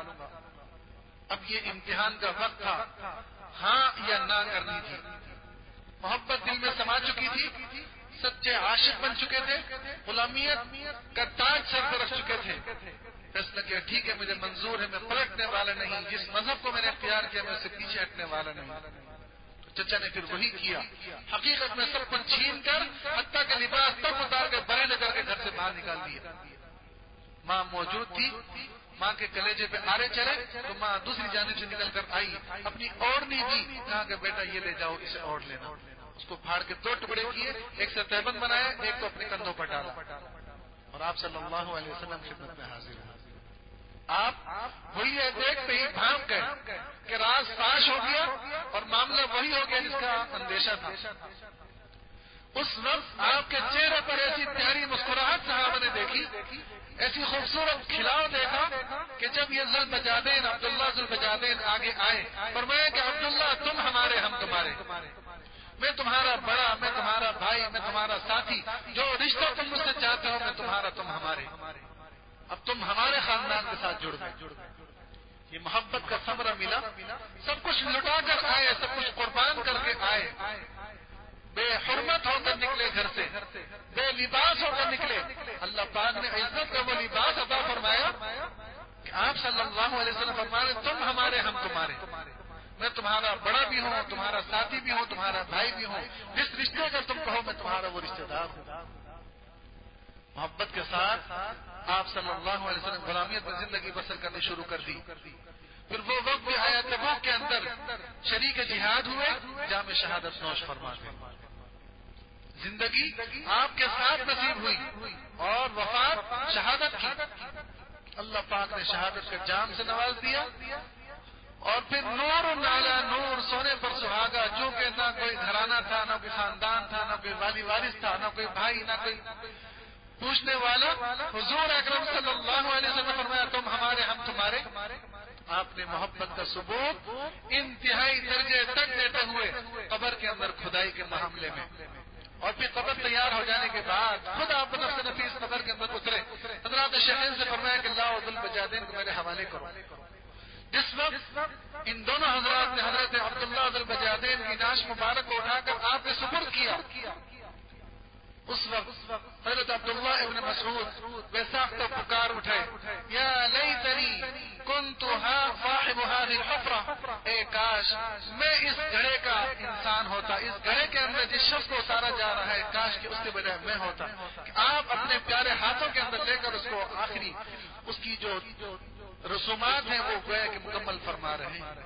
Speaker 1: اب یہ امتحان کا وقت تھا، ہاں یا نہ کرنی تھی. محبت دل میں سما چکی تھی، سچے عاشق بن چکے تھے، غلامیت کا تاج سر پر رکھ چکے تھے. فیصلہ کیا ٹھیک ہے مجھے منظور ہے، میں پلٹنے والا نہیں، جس مذہب کو میں نے اختیار کیا میں اس سے پیچھے ہٹنے والا نہیں. تو چچا نے پھر وہی کیا، حقیقت میں سب کچھ چھین کر حتیٰ کہ لباس تک اتار کے برہنہ کر کے گھر سے باہر نکال دیا. ماں موجود تھی، ماں کے کلیجے پہ آرے چلے تو ماں دوسری جانب سے نکل کر آئی، اپنی اوڑھنی دی، کہا کہ بیٹا یہ لے جاؤ، اسے اوڑھ لینا. اس کو پھاڑ کے 2 ٹکڑے کیے، ایک سے تہبند بنایا، ایک کو اپنے کندھوں پر ڈالا اور آپ صلی اللہ علیہ وسلم خدمت میں حاضر ہوئے. آپ بھولئے دیکھتے ہی بھانپ گئے کہ راز فاش ہو گیا اور معاملہ وہی ہو گیا جس کا اندیشہ تھا. اس وقت آپ کے چہرے پر ایسی پیاری مسکراہٹ صحابہ نے دیکھی، ایسی خوبصورت کھلاؤ دیکھا کہ جب یہ ذو البجادین عبداللہ ذو البجادین آگے آئے، فرمایا کہ عبداللہ تم ہمارے ہم تمہارے، میں تمہارا بڑا، میں تمہارا بھائی، میں تمہارا ساتھی، جو رشتہ تم مجھ سے چاہتے ہو میں تمہارا، تم ہمارے. اب تم ہمارے خاندان کے ساتھ جڑ گئے. یہ محبت کا ثمرہ ملا. سب کچھ لٹا کر آئے، سب کچھ قربان کر کے آئے، بے حرمت ہو کر نکلے گھر سے، بے لباس ہو کر نکلے. اللہ پاک نے عزت کا وہ لباس عطا فرمایا کہ آپ صلی اللہ علیہ وسلم فرمایا تم ہمارے ہم تمہارے، میں تمہارا بڑا بھی ہوں، تمہارا ساتھی بھی ہوں، تمہارا بھائی بھی ہوں، جس رشتے کا تم کہو میں تمہارا وہ رشتے دار ہوں. محبت کے ساتھ آپ صلی اللہ علیہ وسلم غلامیت میں زندگی بسر کرنی شروع کر دی. پھر وہ وقت بھی آیا تبوک کے اندر شریک جہاد ہوئے، جہاں میں شہادت نوش فرما گئے. زندگی آپ کے ساتھ نصیب ہوئی اور وفات شہادت کی. اللہ پاک نے شہادت کے جام سے نواز دیا اور پھر نور نالا نور، سونے پر سہاگا. چونکہ نہ کوئی گھرانہ تھا، نہ کوئی خاندان تھا، نہ کوئی والی وارث تھا، نہ کوئی بھائی، نہ کوئی پوچھنے والا. حضور اکرم صلی اللہ علیہ وسلم نے فرمایا تم ہمارے ہم تمہارے. آپ نے محبت کا ثبوت انتہائی درجے تک دیتے ہوئے قبر کے اندر کھدائی کے معاملے میں، اور پھر قبر تیار ہو جانے کے بعد خود آپ نفس نفیس قبر کے اندر اترے. حضرات شیخین سے فرمایا کہ لاؤ ذو البجادین کو میرے حوالے کرو. جس وقت ان دونوں حضرات نے حضرت عبداللہ ذو البجادین کی نعش مبارک کو اٹھا کر آپ نے سپرد کیا، اس وقت حضرت عبداللہ ابن مسعود بے ساختہ پکار اٹھے، یا لیتنی کنت صاحب هذه الحفرہ، اے کاش میں اس گڑھے کا انسان ہوتا، اس گڑھے کے اندر جس شخص کو اتارا جا رہا ہے کاش کہ اس کے بجائے میں ہوتا، کہ آپ اپنے پیارے ہاتھوں کے اندر لے کر اس کو آخری اس کی جو رسومات ہیں وہ گویا کہ مکمل فرما رہے ہیں۔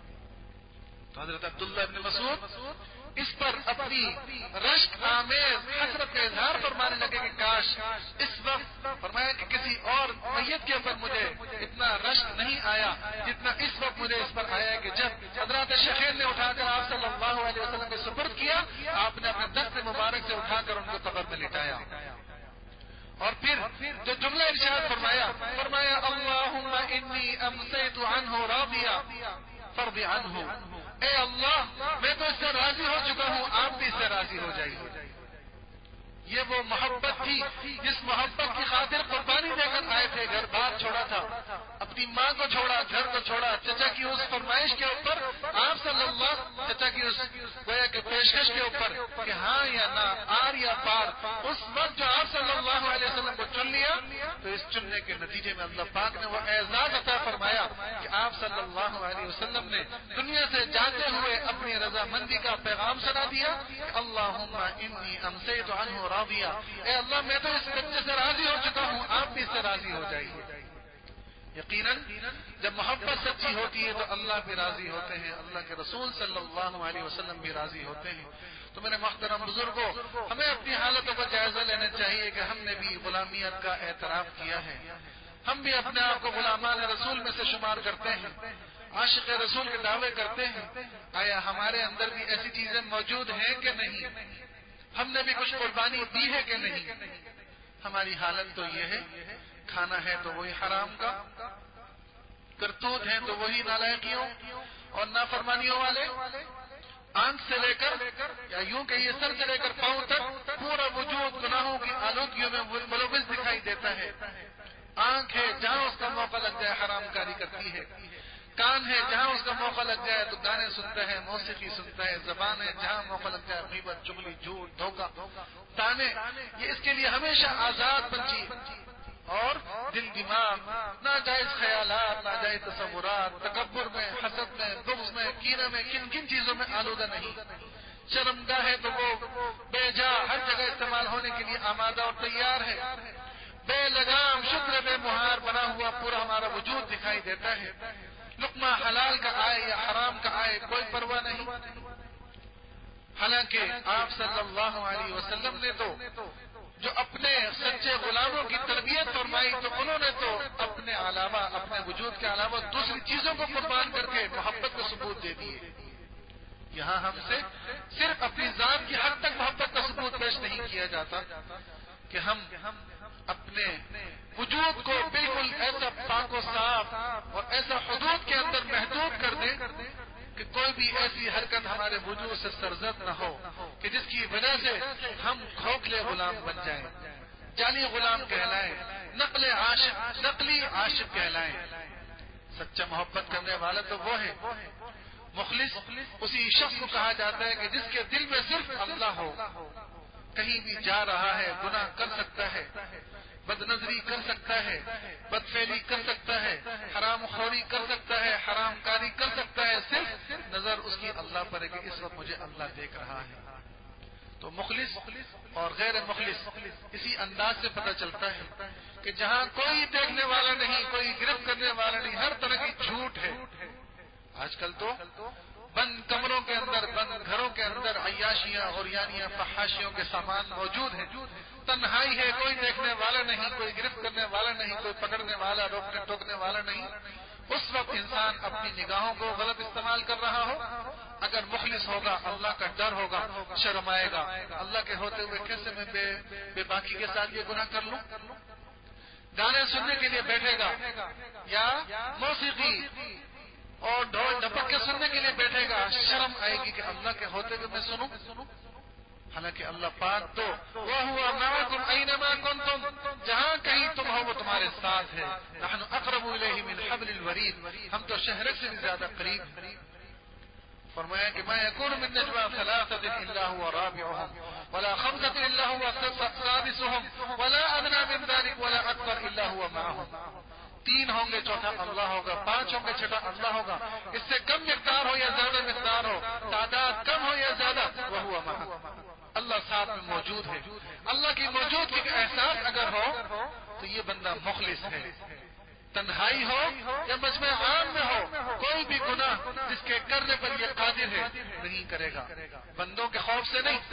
Speaker 1: تو حضرت عبداللہ ابن مسعود اس پر اپنی رشک آمیز حسرت کا اظہار فرمانے لگے کہ کاش اس وقت فرمایا کہ کسی اور میت کے اوپر مجھے اتنا رشک نہیں آیا جتنا اس وقت مجھے اس پر آیا کہ جب حضرات شیخین نے اٹھا کر آپ صلی اللہ علیہ وسلم کے سپرد کیا، آپ نے اپنے دست مبارک سے اٹھا کر ان کو قبر میں لٹایا، اور پھر جو جملہ ارشاد فرمایا اللہم انی امسیت عنہ راضیا فرض عنہ، اے اللہ میں تو اس سے راضی ہو چکا ہوں، آپ بھی اس سے راضی ہو جائیے۔ یہ وہ محبت تھی جس محبت کی خاطر قربانی دے کر آئے تھے، گھر بار چھوڑا تھا، اپنی ماں کو چھوڑا، گھر کو چھوڑا، چچا کی اس فرمائش کے اوپر آپ صلی اللہ چچا کی اس گویا کے پیشکش کے اوپر کہ ہاں یا نہ، آر یا پار، اس وقت جو آپ صلی اللہ علیہ وسلم کو چن لیا تو اس چننے کے نتیجے میں اللہ پاک نے وہ اعزاز عطا فرمایا کہ آپ صلی اللہ علیہ وسلم نے دنیا سے جاتے ہوئے اپنی رضامندی کا پیغام سنا دیا کہ اللہم انی امسیت عنہ راضیا، اے اللہ میں تو اس بچے سے راضی ہو چکا ہوں، آپ بھی اس سے راضی ہو جائیے۔ یقیناً جب محبت سچی ہوتی ہے تو اللہ بھی راضی ہوتے ہیں، اللہ کے رسول صلی اللہ علیہ وسلم بھی راضی ہوتے ہیں۔ تو میرے محترم بزرگوں، ہمیں اپنی حالتوں کا جائزہ لینا چاہیے کہ ہم نے بھی غلامیت کا اعتراف کیا ہے، ہم بھی اپنے آپ کو غلامان رسول میں سے شمار کرتے ہیں، عاشق رسول کے دعوے کرتے ہیں، آیا ہمارے اندر بھی ایسی چیزیں موجود ہیں کہ نہیں؟ ہم نے بھی کچھ قربانی دی ہے کہ نہیں؟ ہماری حالت تو یہ ہے، کھانا ہے تو وہی حرام کا، کرتوت ہیں تو وہی نالائقیوں اور نافرمانیوں والے، آنکھ سے لے کر یا یوں کہ یہ سر سے لے کر پاؤں تک پورا وجود گناہوں کی آلودگیوں میں ملوث دکھائی دیتا ہے۔ آنکھ ہے جہاں اس کا موقع لگ جائے حرام کاری کرتی ہے، کان ہے جہاں اس کا موقع لگ جائے تو گانے سنتا ہے، موسیقی سنتا ہے، زبان ہے جہاں موقع لگ جائے غیبت، چغلی، جھوٹ، دھوکہ، تانے، یہ اس کے لیے ہمیشہ آزاد پنچھی، اور دل دماغ ناجائز خیالات، ناجائز تصورات، تکبر میں، حسد میں، بغض میں، کینہ میں، کن کن چیزوں میں آلودہ نہیں۔ شرمگاہ ہے تو وہ بے جا ہر جگہ استعمال ہونے کے لیے آمادہ اور تیار ہے، بے لگام شکر بے مہار بنا ہوا پورا ہمارا وجود دکھائی دیتا ہے، لقمہ حلال کا آئے یا حرام کا آئے کوئی پرواہ نہیں۔ حالانکہ آپ صلی اللہ علیہ وسلم نے تو جو اپنے سچے غلاموں کی تربیت فرمائی تو انہوں نے تو اپنے علاوہ، اپنے وجود کے علاوہ دوسری چیزوں کو قربان کر کے محبت کا ثبوت دے دیے۔ یہاں ہم سے صرف اپنی ذات کی حد تک محبت کا ثبوت پیش نہیں کیا جاتا کہ ہم اپنے وجود کو بالکل ایسا پاک و صاف اور ایسا حدود کے اندر محدود کر دیں کہ کوئی بھی ایسی حرکت ہمارے وجود سے سرزد نہ ہو کہ جس کی وجہ سے ہم کھوکھلے غلام بن جائیں، جعلی غلام کہلائیں، نقلی عاشق کہلائیں۔ سچا محبت کرنے والا تو وہ ہے، مخلص اسی شخص کو کہا جاتا ہے کہ جس کے دل میں صرف اللہ ہو، کہیں بھی جا رہا ہے گناہ کر سکتا ہے، بد نظری کر سکتا ہے، بدفعلی کر سکتا ہے، حرام خوری کر سکتا ہے، حرام کاری کر سکتا ہے، صرف نظر اس کی اللہ پر ہے کہ اس وقت مجھے اللہ دیکھ رہا ہے۔ تو مخلص اور غیر مخلص اسی انداز سے پتہ چلتا ہے کہ جہاں کوئی دیکھنے والا نہیں، کوئی گرفت کرنے والا نہیں، ہر طرح کی جھوٹ ہے۔ آج کل تو بند کمروں کے اندر، بند گھروں کے اندر عیاشیاں اور یانیاں فحاشیوں کے سامان موجود ہیں، تنہائی ہے، کوئی دیکھنے والا نہیں، کوئی گرفت کرنے والا نہیں، کوئی پکڑنے والا، روکنے ٹوکنے والا نہیں۔ اس وقت انسان اپنی نگاہوں کو غلط استعمال کر رہا ہو، اگر مخلص ہوگا اللہ کا ڈر ہوگا، شرم آئے گا، اللہ کے ہوتے ہوئے کیسے میں بے باکی کے ساتھ یہ گناہ کر لوں؟ گانے سننے کے لیے بیٹھے گا یا موسیقی اور ڈھول ڈپک کے سننے کے لیے بیٹھے گا، شرم آئے گی کہ اللہ کے ہوتے ہوئے میں سنوں۔ حالانکہ اللہ پاک تو وَهُوَ مَعَكُمْ أَيْنَمَا كُنْتُمْ، جہاں کہیں تم ہو وہ تمہارے ساتھ ہے. نحن اقرب الیہ من حبل الورید، ہم تو شہرک سے بھی زیادہ قریب. فرمایا کہ ما يكون من نجوى ثلاثة إلا هو رابعهم ولا خمسة إلا هو سادسهم ولا أدنى من ذلك ولا أكثر إلا هو معهم. 3 ہوں گے، چوتھا اللہ ہوگا، 5 ہوں گے، چھٹا اللہ ہوگا. اس سے کم مقدار ہو یا زیادہ مقدار ہو، تعداد کم ہو یا زیادہ، وَهُوَ مَعَكُمْ، اللہ ساتھ میں موجود ہے. اللہ کی موجودگی کا احساس اگر ہو تو یہ بندہ مخلص ہے. تنہائی ہو یا مجمع عام میں ہو، کوئی بھی گناہ جس کے کرنے پر یہ قادر ہے نہیں کرے گا، بندوں کے خوف سے نہیں.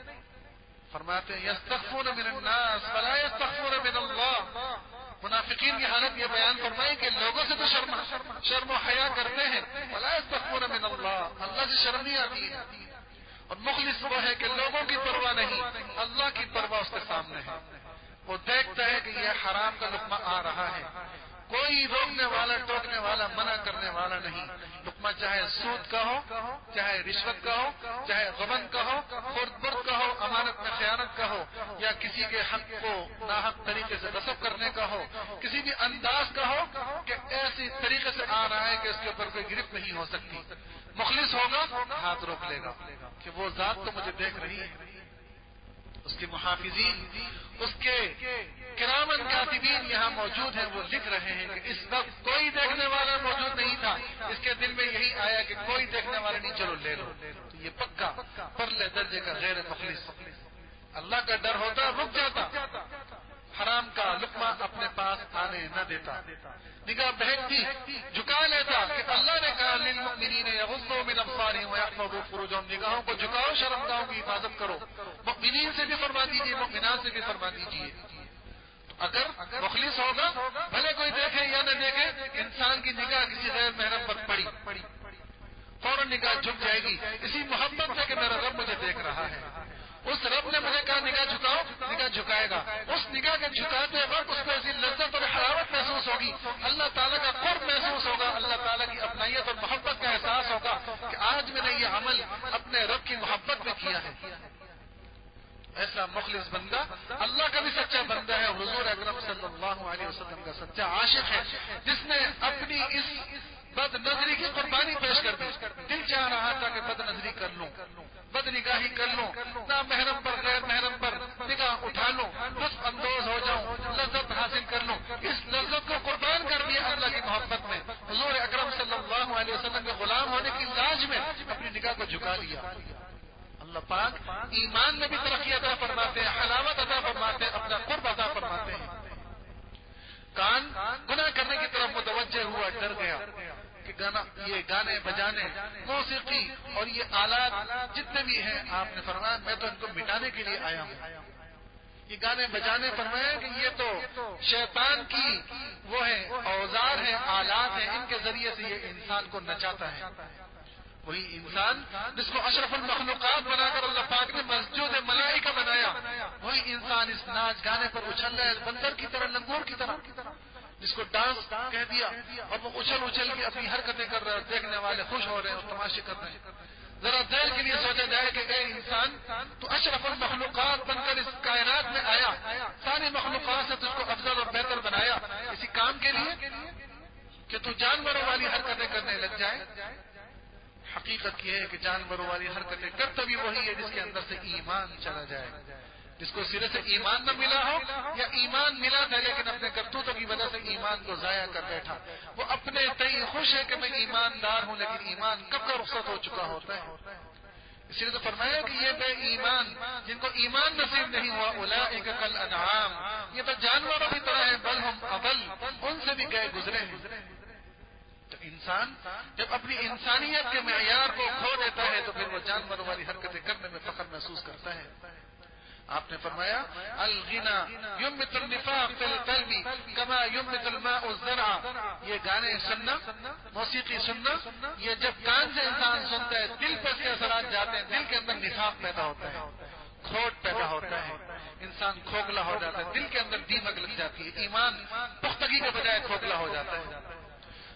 Speaker 1: فرماتے ہیں یستخفون من الناس ولا یستخفون من اللہ. منافقین کی حالت یہ بیان فرمائیں کہ لوگوں سے تو شرم و حیا کرتے ہیں، ولا یستخفون من اللہ، اللہ سے شرم نہیں آتی ہے. اور مخلص وہ ہے کہ لوگوں کی پرواہ نہیں، اللہ کی پرواہ اس کے سامنے ہے. وہ دیکھتا ہے کہ یہ حرام کا لقمہ آ رہا ہے، کوئی روکنے والا، ٹوکنے والا، منع کرنے والا نہیں. لقمہ چاہے سود کا ہو، چاہے رشوت کا ہو، چاہے غبن کا ہو، خرد برد کا ہو، امانت میں خیانت کا ہو، یا کسی کے حق کو ناحق طریقے سے غصب کرنے کا ہو، کسی بھی انداز کا ہو کہ ایسی طریقے سے آ رہا ہے کہ اس کے اوپر کوئی گرفت نہیں ہو سکتی. مخلص ہوگا ہاتھ روک لے گا کہ وہ ذات تو مجھے دیکھ رہی ہے. اس کے محافظین، اس کے کرامن کاتبین یہاں موجود ہیں، وہ لکھ رہے ہیں کہ اس وقت کوئی دیکھنے والا موجود نہیں تھا. اس کے دل میں یہی آیا کہ کوئی دیکھنے والا نہیں، چلو لے لو. تو یہ پکا پرلے درجے کا غیر مخلص. اللہ کا ڈر ہوتا رک جاتا، حرام کا لقمہ اپنے پاس آنے نہ دیتا. نگاہ بہکتی جھکا لیتا کہ اللہ نے کہا للمؤمنین یغضوا من ابصارهم ويحفظوا فروجهم، نگاہوں کو جھکاؤ، شرمگاہوں کی حفاظت کرو. مؤمنین سے بھی فرما دیجیے، مؤمنات سے بھی فرما دیجیے. اگر مخلص ہوگا بھلے کوئی دیکھے یا نہ دیکھے، انسان کی نگاہ کسی غیر محرم پر پڑی فوراً نگاہ جھک جائے گی، اسی محبت سے کہ میرا رب مجھے دیکھ رہا ہے. اس رب نے مجھے کہا نگاہ جھکاؤ، نگاہ جھکائے گا. اس نگاہ کے جھکاتے وقت اس میں ایسی لذت اور حلاوت محسوس ہوگی، اللہ تعالیٰ کا قرب محسوس ہوگا، اللہ تعالیٰ کی اپنائیت اور محبت کا احساس ہوگا کہ آج میں نے یہ عمل اپنے رب کی محبت میں کیا ہے. ایسا مخلص بندہ اللہ کا بھی سچا بندہ ہے، حضور اکرم صلی اللہ علیہ وسلم کا سچا عاشق ہے، جس نے اپنی اس بد نظری کی قربانی پیش کر دی. دل چاہ رہا تھا کہ بد نظری کر لوں، بد نگاہی کر لوں، نہ محرم پر غیر محرم پر نگاہ اٹھا لوں، لطف اندوز ہو جاؤں، لذت حاصل کر لوں. اس لذت کو قربان کر دیا اللہ کی محبت میں. حضور اکرم صلی اللہ علیہ وسلم کے غلام ہونے کی لاج میں اپنی نگاہ کو جھکا لیا. اللہ پاک ایمان میں بھی ترقی عطا فرماتے ہیں، حلاوت عطا فرماتے ہیں، اپنا قرب عطا فرماتے ہیں. کان گناہ کرنے کی طرف متوجہ ہوا، ڈر گیا کہ یہ گانے بجانے، موسیقی اور یہ آلات جتنے بھی ہیں، آپ نے فرمایا میں تو ان کو مٹانے کے لیے آیا ہوں. یہ گانے بجانے فرمایا کہ یہ تو شیطان کی وہ ہے اوزار ہیں، آلات ہیں، ان کے ذریعے سے یہ انسان کو نچاتا ہے. وہی انسان جس کو اشرف المخلوقات بنا کر اللہ پاک نے مسجود ملائکہ بنایا، وہی انسان اس ناچ گانے پر اچھل رہا ہے، بندر کی طرح، لنگور کی طرح، جس کو ڈانس کہہ دیا، اور وہ اچھل اچھل کے اپنی حرکتیں کر رہے ہیں، دیکھنے والے خوش ہو رہے ہیں اور تماشے کر رہے ہیں. ذرا دیر کے لیے سوچا جائے کہ اے انسان، تو اشرف المخلوقات بن کر اس کائنات میں آیا، ساری مخلوقات سے تجھ کو افضل اور بہتر بنایا اسی کام کے لیے کہ تو جانوروں والی حرکتیں کرنے لگ جائے. حقیقت یہ ہے کہ جانوروں والی حرکتیں کرتا بھی وہی ہے جس کے اندر سے ایمان چلا جائے. جس کو سرے سے ایمان نہ ملا ہو، یا ایمان ملا تھا لیکن اپنے کرتوتوں کی وجہ سے ایمان کو ضائع کر بیٹھا، وہ اپنے تئیں خوش ہے کہ میں ایماندار ہوں، لیکن ایمان کب کا رخصت ہو چکا ہوتا ہے. اس لیے تو فرمایا کہ یہ بے ایمان جن کو ایمان نصیب نہیں ہوا، اولئک کالانعام، یہ تو جانوروں کی طرح ہے، بل ہم اضل، ان سے بھی گئے گزرے ہیں. تو انسان جب اپنی انسانیت کے معیار کو کھو دیتا ہے تو پھر وہ جانوروں والی حرکتیں کرنے میں فخر محسوس کرتا ہے. آپ نے فرمایا الغنا ينبت النفاق في القلب كما ينبت الماء الزرع. یہ گانے سننا، موسیقی سننا، یہ جب کان سے انسان سنتا ہے دل پر کے اثرات جاتے ہیں، دل کے اندر نفاق پیدا ہوتا ہے، کھوٹ پیدا ہوتا ہے، انسان کھوکھلا ہو جاتا ہے، دل کے اندر دیمک لگ جاتی ہے، ایمان پختگی کے بجائے کھوکھلا ہو جاتا ہے.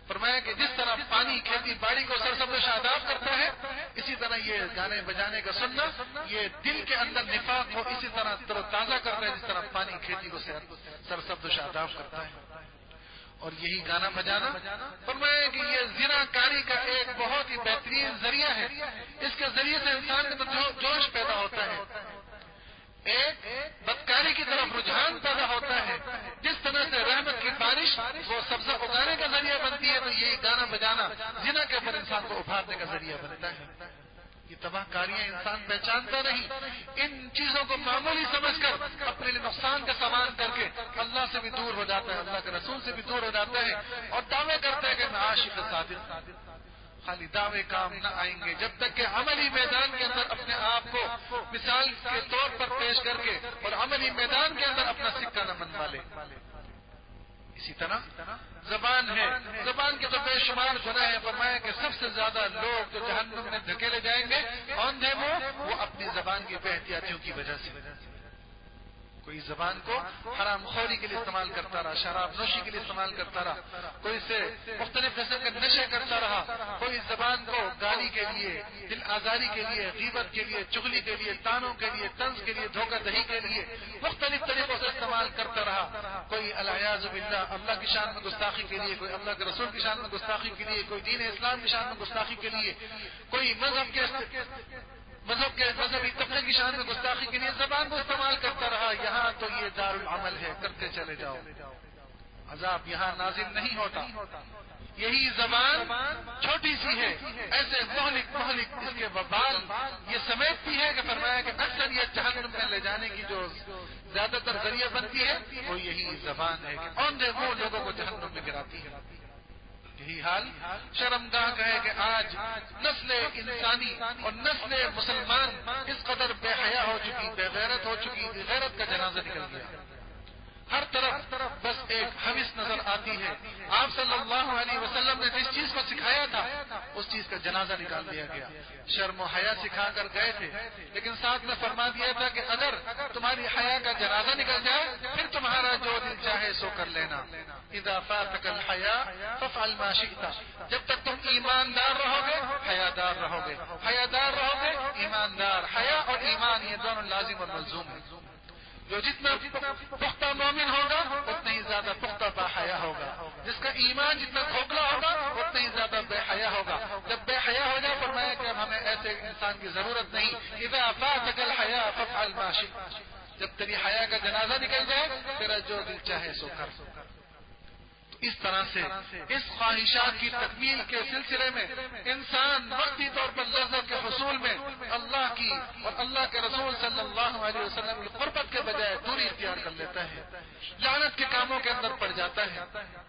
Speaker 1: فرمایا کہ جس طرح پانی کھیتی باڑی کو سرسبز و شاداب کرتا ہے، اسی طرح یہ گانے بجانے کا سننا یہ دل کے اندر نفاق کو اسی طرح تر و تازہ کرتا ہے جس طرح پانی کھیتی کو سرسبز و شاداب کرتا ہے۔ اور یہی گانا بجانا فرمایا کہ یہ زنا کاری کا ایک بہت ہی بہترین ذریعہ ہے، اس کے ذریعے سے انسان کے اندر جوش پیدا ہوتا ہے، ایک بدکاری کی طرف رجحان پیدا ہوتا ہے۔ جس طرح سے رحمت کی بارش وہ سبزہ اگانے کا ذریعہ بنتی ہے، تو یہی گانا بجانا زنا کے اوپر انسان کو ابھارنے کا ذریعہ بنتا ہے۔ یہ تباہ کاریاں انسان پہچانتا نہیں، ان چیزوں کو معمولی سمجھ کر اپنے لیے نقصان کا سامان کر کے اللہ سے بھی دور ہو جاتا ہے، اللہ کے رسول سے بھی دور ہو جاتا ہے، اور دعوے کرتا ہے کہ میں عاشق صادق۔ خالی دعوے کام نہ آئیں گے جب تک کہ عملی میدان کے اندر اپنے آپ کو مثال کے طور پر پیش کر کے اور عملی میدان کے اندر اپنا سکہ نہ منوا لے۔ اسی طرح زبان ہے، زبان کے تو بے شمار گناہ ہے۔ فرمایا کہ سب سے زیادہ لوگ جو جہنم میں دھکیلے جائیں گے اوندھے وہ اپنی زبان کی بے احتیاطیوں کی وجہ سے۔ کوئی زبان کو حرام خوری کے لیے استعمال کرتا رہا، شراب نوشی کے لیے استعمال کرتا رہا، کوئی سے مختلف قسم کے نشے کرتا رہا، کوئی زبان کو گالی کے لیے، دل آزاری کے لیے، غیبت کے لیے، چغلی کے لیے، تانوں کے لیے، طنز کے لیے، دھوکہ دہی کے لیے مختلف طریقوں سے استعمال کرتا رہا، کوئی الیاذ باللہ اللہ کی شان میں گستاخی کے لیے، کوئی اللہ کے رسول کی شان میں گستاخی کے لیے، کوئی دین اسلام کی شان میں گستاخی کے لیے، کوئی مذہبی طبقے کی شان میں گستاخی کے لیے زبان کو استعمال کرتا رہا۔ یہاں تو یہ دار العمل ہے، کرتے چلے جاؤ، عذاب یہاں نازل نہیں ہوتا۔ یہی زبان چھوٹی سی ہے، ایسے مہلک اس کے وبال یہ سمیٹتی ہے کہ فرمایا کہ اکثر یہ جہنم میں لے جانے کی جو زیادہ تر ذریعہ بنتی ہے وہ یہی زبان ہے کہ اوندھے وہ لوگوں کو جہنم میں گراتی ہے۔ یہی حال شرمگاہ کا ہے کہ آج نسل انسانی اور نسل مسلمان اس قدر بے حیا ہو چکی، بے غیرت ہو چکی، غیرت کا جنازہ نکل گیا۔ ہر طرف بس ایک حوث نظر آتی ہے۔ آپ صلی اللہ علیہ وسلم نے جس چیز کو سکھایا تھا اس چیز کا جنازہ نکال دیا گیا۔ شرم و حیا سکھا کر گئے تھے، لیکن ساتھ میں فرما دیا تھا کہ اگر تمہاری حیا کا جنازہ نکل جائے پھر تمہارا جو دل چاہے سو کر لینا۔ اذا فاتك الحیا فافعل ما شئت، جب تک تم ایماندار رہو گے حیادار رہو گے، حیادار رہو گے ایماندار۔ حیا اور ایمان یہ دونوں لازم اور ملزوم ہیں۔ جو جتنا پختہ مومن ہوگا اتنا ہی زیادہ پختہ با حیا ہوگا، جس کا ایمان جتنا کھوکھلا ہوگا اتنا ہی زیادہ بے حیا ہوگا۔ جب بے حیا ہو جائے فرمایا کہ اب ہمیں ایسے انسان کی ضرورت نہیں۔ اذا فاتك الحیا فافعل ما شئت، جب تیری حیا کا جنازہ نکل جائے تیرا جو دل چاہے سو کر۔ اس طرح سے اس خواہشات کی تکمیل کے سلسلے میں انسان وقتی طور پر لذت کے حصول میں اللہ کی اور اللہ کے رسول صلی اللہ علیہ وسلم کی قربت کے بجائے دوری اختیار کر لیتا ہے، لعنت کے کاموں کے اندر پڑ جاتا ہے۔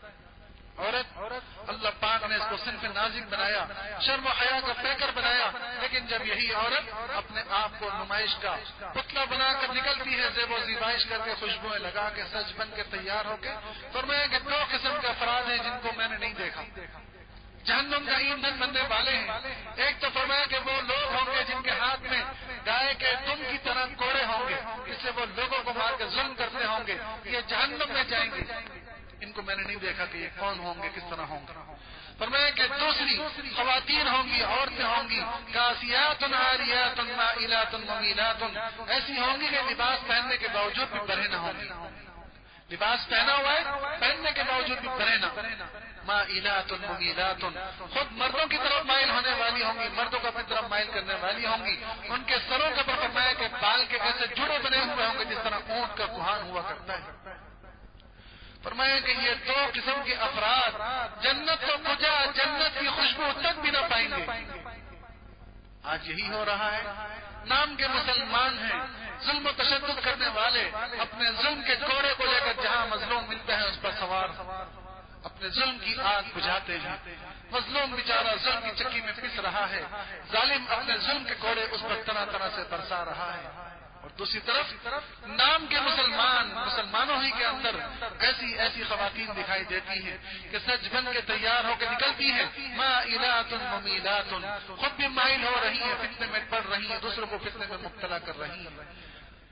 Speaker 1: عورت اللہ پاک نے اس کو صنف نازک بنایا، شرم و حیا کا پیکر بنایا، لیکن جب یہی عورت اپنے آپ کو نمائش کا پتلا بنا کر نکلتی ہے، زیب و زیبائش کر کے، خوشبوئیں لگا کے، سج بن کے تیار ہو کے، فرمایا کہ دو قسم کے افراد ہیں جن کو میں نے نہیں دیکھا، جہنم کا ایندھن بننے والے ہیں۔ ایک تو فرمایا کہ وہ لوگ ہوں گے جن کے ہاتھ میں گائے کے دم کی طرح کوڑے ہوں گے، اس سے وہ لوگوں کو مار کے ظلم کرتے ہوں گے، یہ جہنم میں جائیں گے۔ ان کو میں نے نہیں دیکھا کہ یہ کون ہوں گے، کس طرح ہوں گے۔ فرمایا کہ دوسری خواتین ہوں گی، عورتیں ہوں گی، کاسیات عاریات مائلات ممیلات، ایسی ہوں گی کہ لباس پہننے کے باوجود بھی برہنہ ہوں گی، لباس پہنا ہوا ہے پہننے کے باوجود بھی برہنہ، مائلات ممیلات، خود مردوں کی طرف مائل ہونے والی ہوں گی، مردوں کو اپنی طرف مائل کرنے والی ہوں گی۔ ان کے سروں کے پر فرمایا کہ بال کے ایسے جڑے بنے ہوئے ہوں گے جس طرح اونٹ کا کوہان ہوا کرتا ہے۔ فرمایا کہ یہ دو قسم کے افراد جنت کو کجا، جنت کی خوشبو تک بھی نہ پائیں گے۔ آج یہی ہو رہا ہے، نام کے مسلمان ہیں، ظلم و تشدد کرنے والے اپنے ظلم کے کوڑے کو لے کر جہاں مظلوم ملتا ہے اس پر سوار اپنے ظلم کی آگ بجھاتے ہیں۔ مظلوم بیچارہ ظلم کی چکی میں پس رہا ہے، ظالم اپنے ظلم کے کوڑے اس پر طرح طرح سے برسا رہا ہے۔ اور دوسری طرف نام کے مسلمانوں ہی کے اندر ایسی خواتین دکھائی دیتی ہیں کہ سج بن کے تیار ہو کے نکلتی ہیں، مائلات ممیلات، خود بھی مائل ہو رہی ہیں، فتنے میں پڑ رہی ہیں، دوسروں کو فتنے میں مبتلا کر رہی ہیں،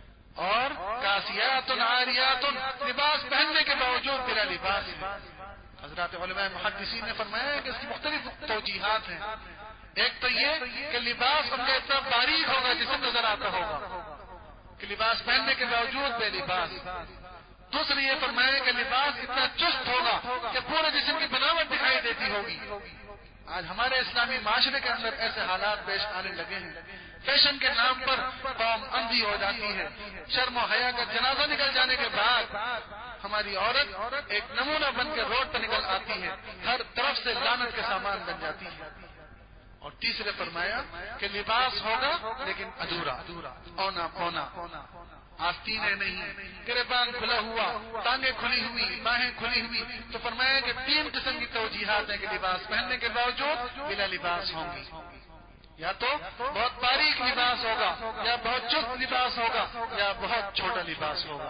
Speaker 1: اور کاسیات عاریات، لباس پہننے کے باوجود بلا لباس ہے۔ حضرات علماء محدثین نے فرمایا ہے کہ اس کی مختلف توجیحات ہیں. ایک تو یہ کہ لباس ان کا اتنا باریک ہوگا جسم نظر آتا ہوگا کہ لباس پہننے کے باوجود بے لباس. دوسری یہ فرمایا کہ لباس اتنا چست ہوگا کہ پورے جسم کی بناوٹ دکھائی دیتی ہوگی. آج ہمارے اسلامی معاشرے کے اندر ایسے حالات پیش آنے لگے ہیں. فیشن کے نام پر قوم اندھی ہو جاتی ہے. شرم و حیا کا جنازہ نکل جانے کے بعد ہماری عورت ایک نمونہ بن کے روڈ پر نکل آتی ہے, ہر طرف سے لعنت کے سامان بن جاتی ہے. اور تیسرے فرمایا کہ لباس ہوگا لیکن ادھورا, اونا پونا, آستینیں نہیں, گریبان کھلا ہوا, ٹانگیں کھلی ہوئی, باہیں کھلی ہوئی. تو فرمایا کہ 3 قسم کی توجیحات ہیں کہ لباس پہننے کے باوجود بلا لباس ہوں گی. یا تو بہت باریک لباس ہوگا, یا بہت چست لباس ہوگا, یا بہت چھوٹا لباس ہوگا.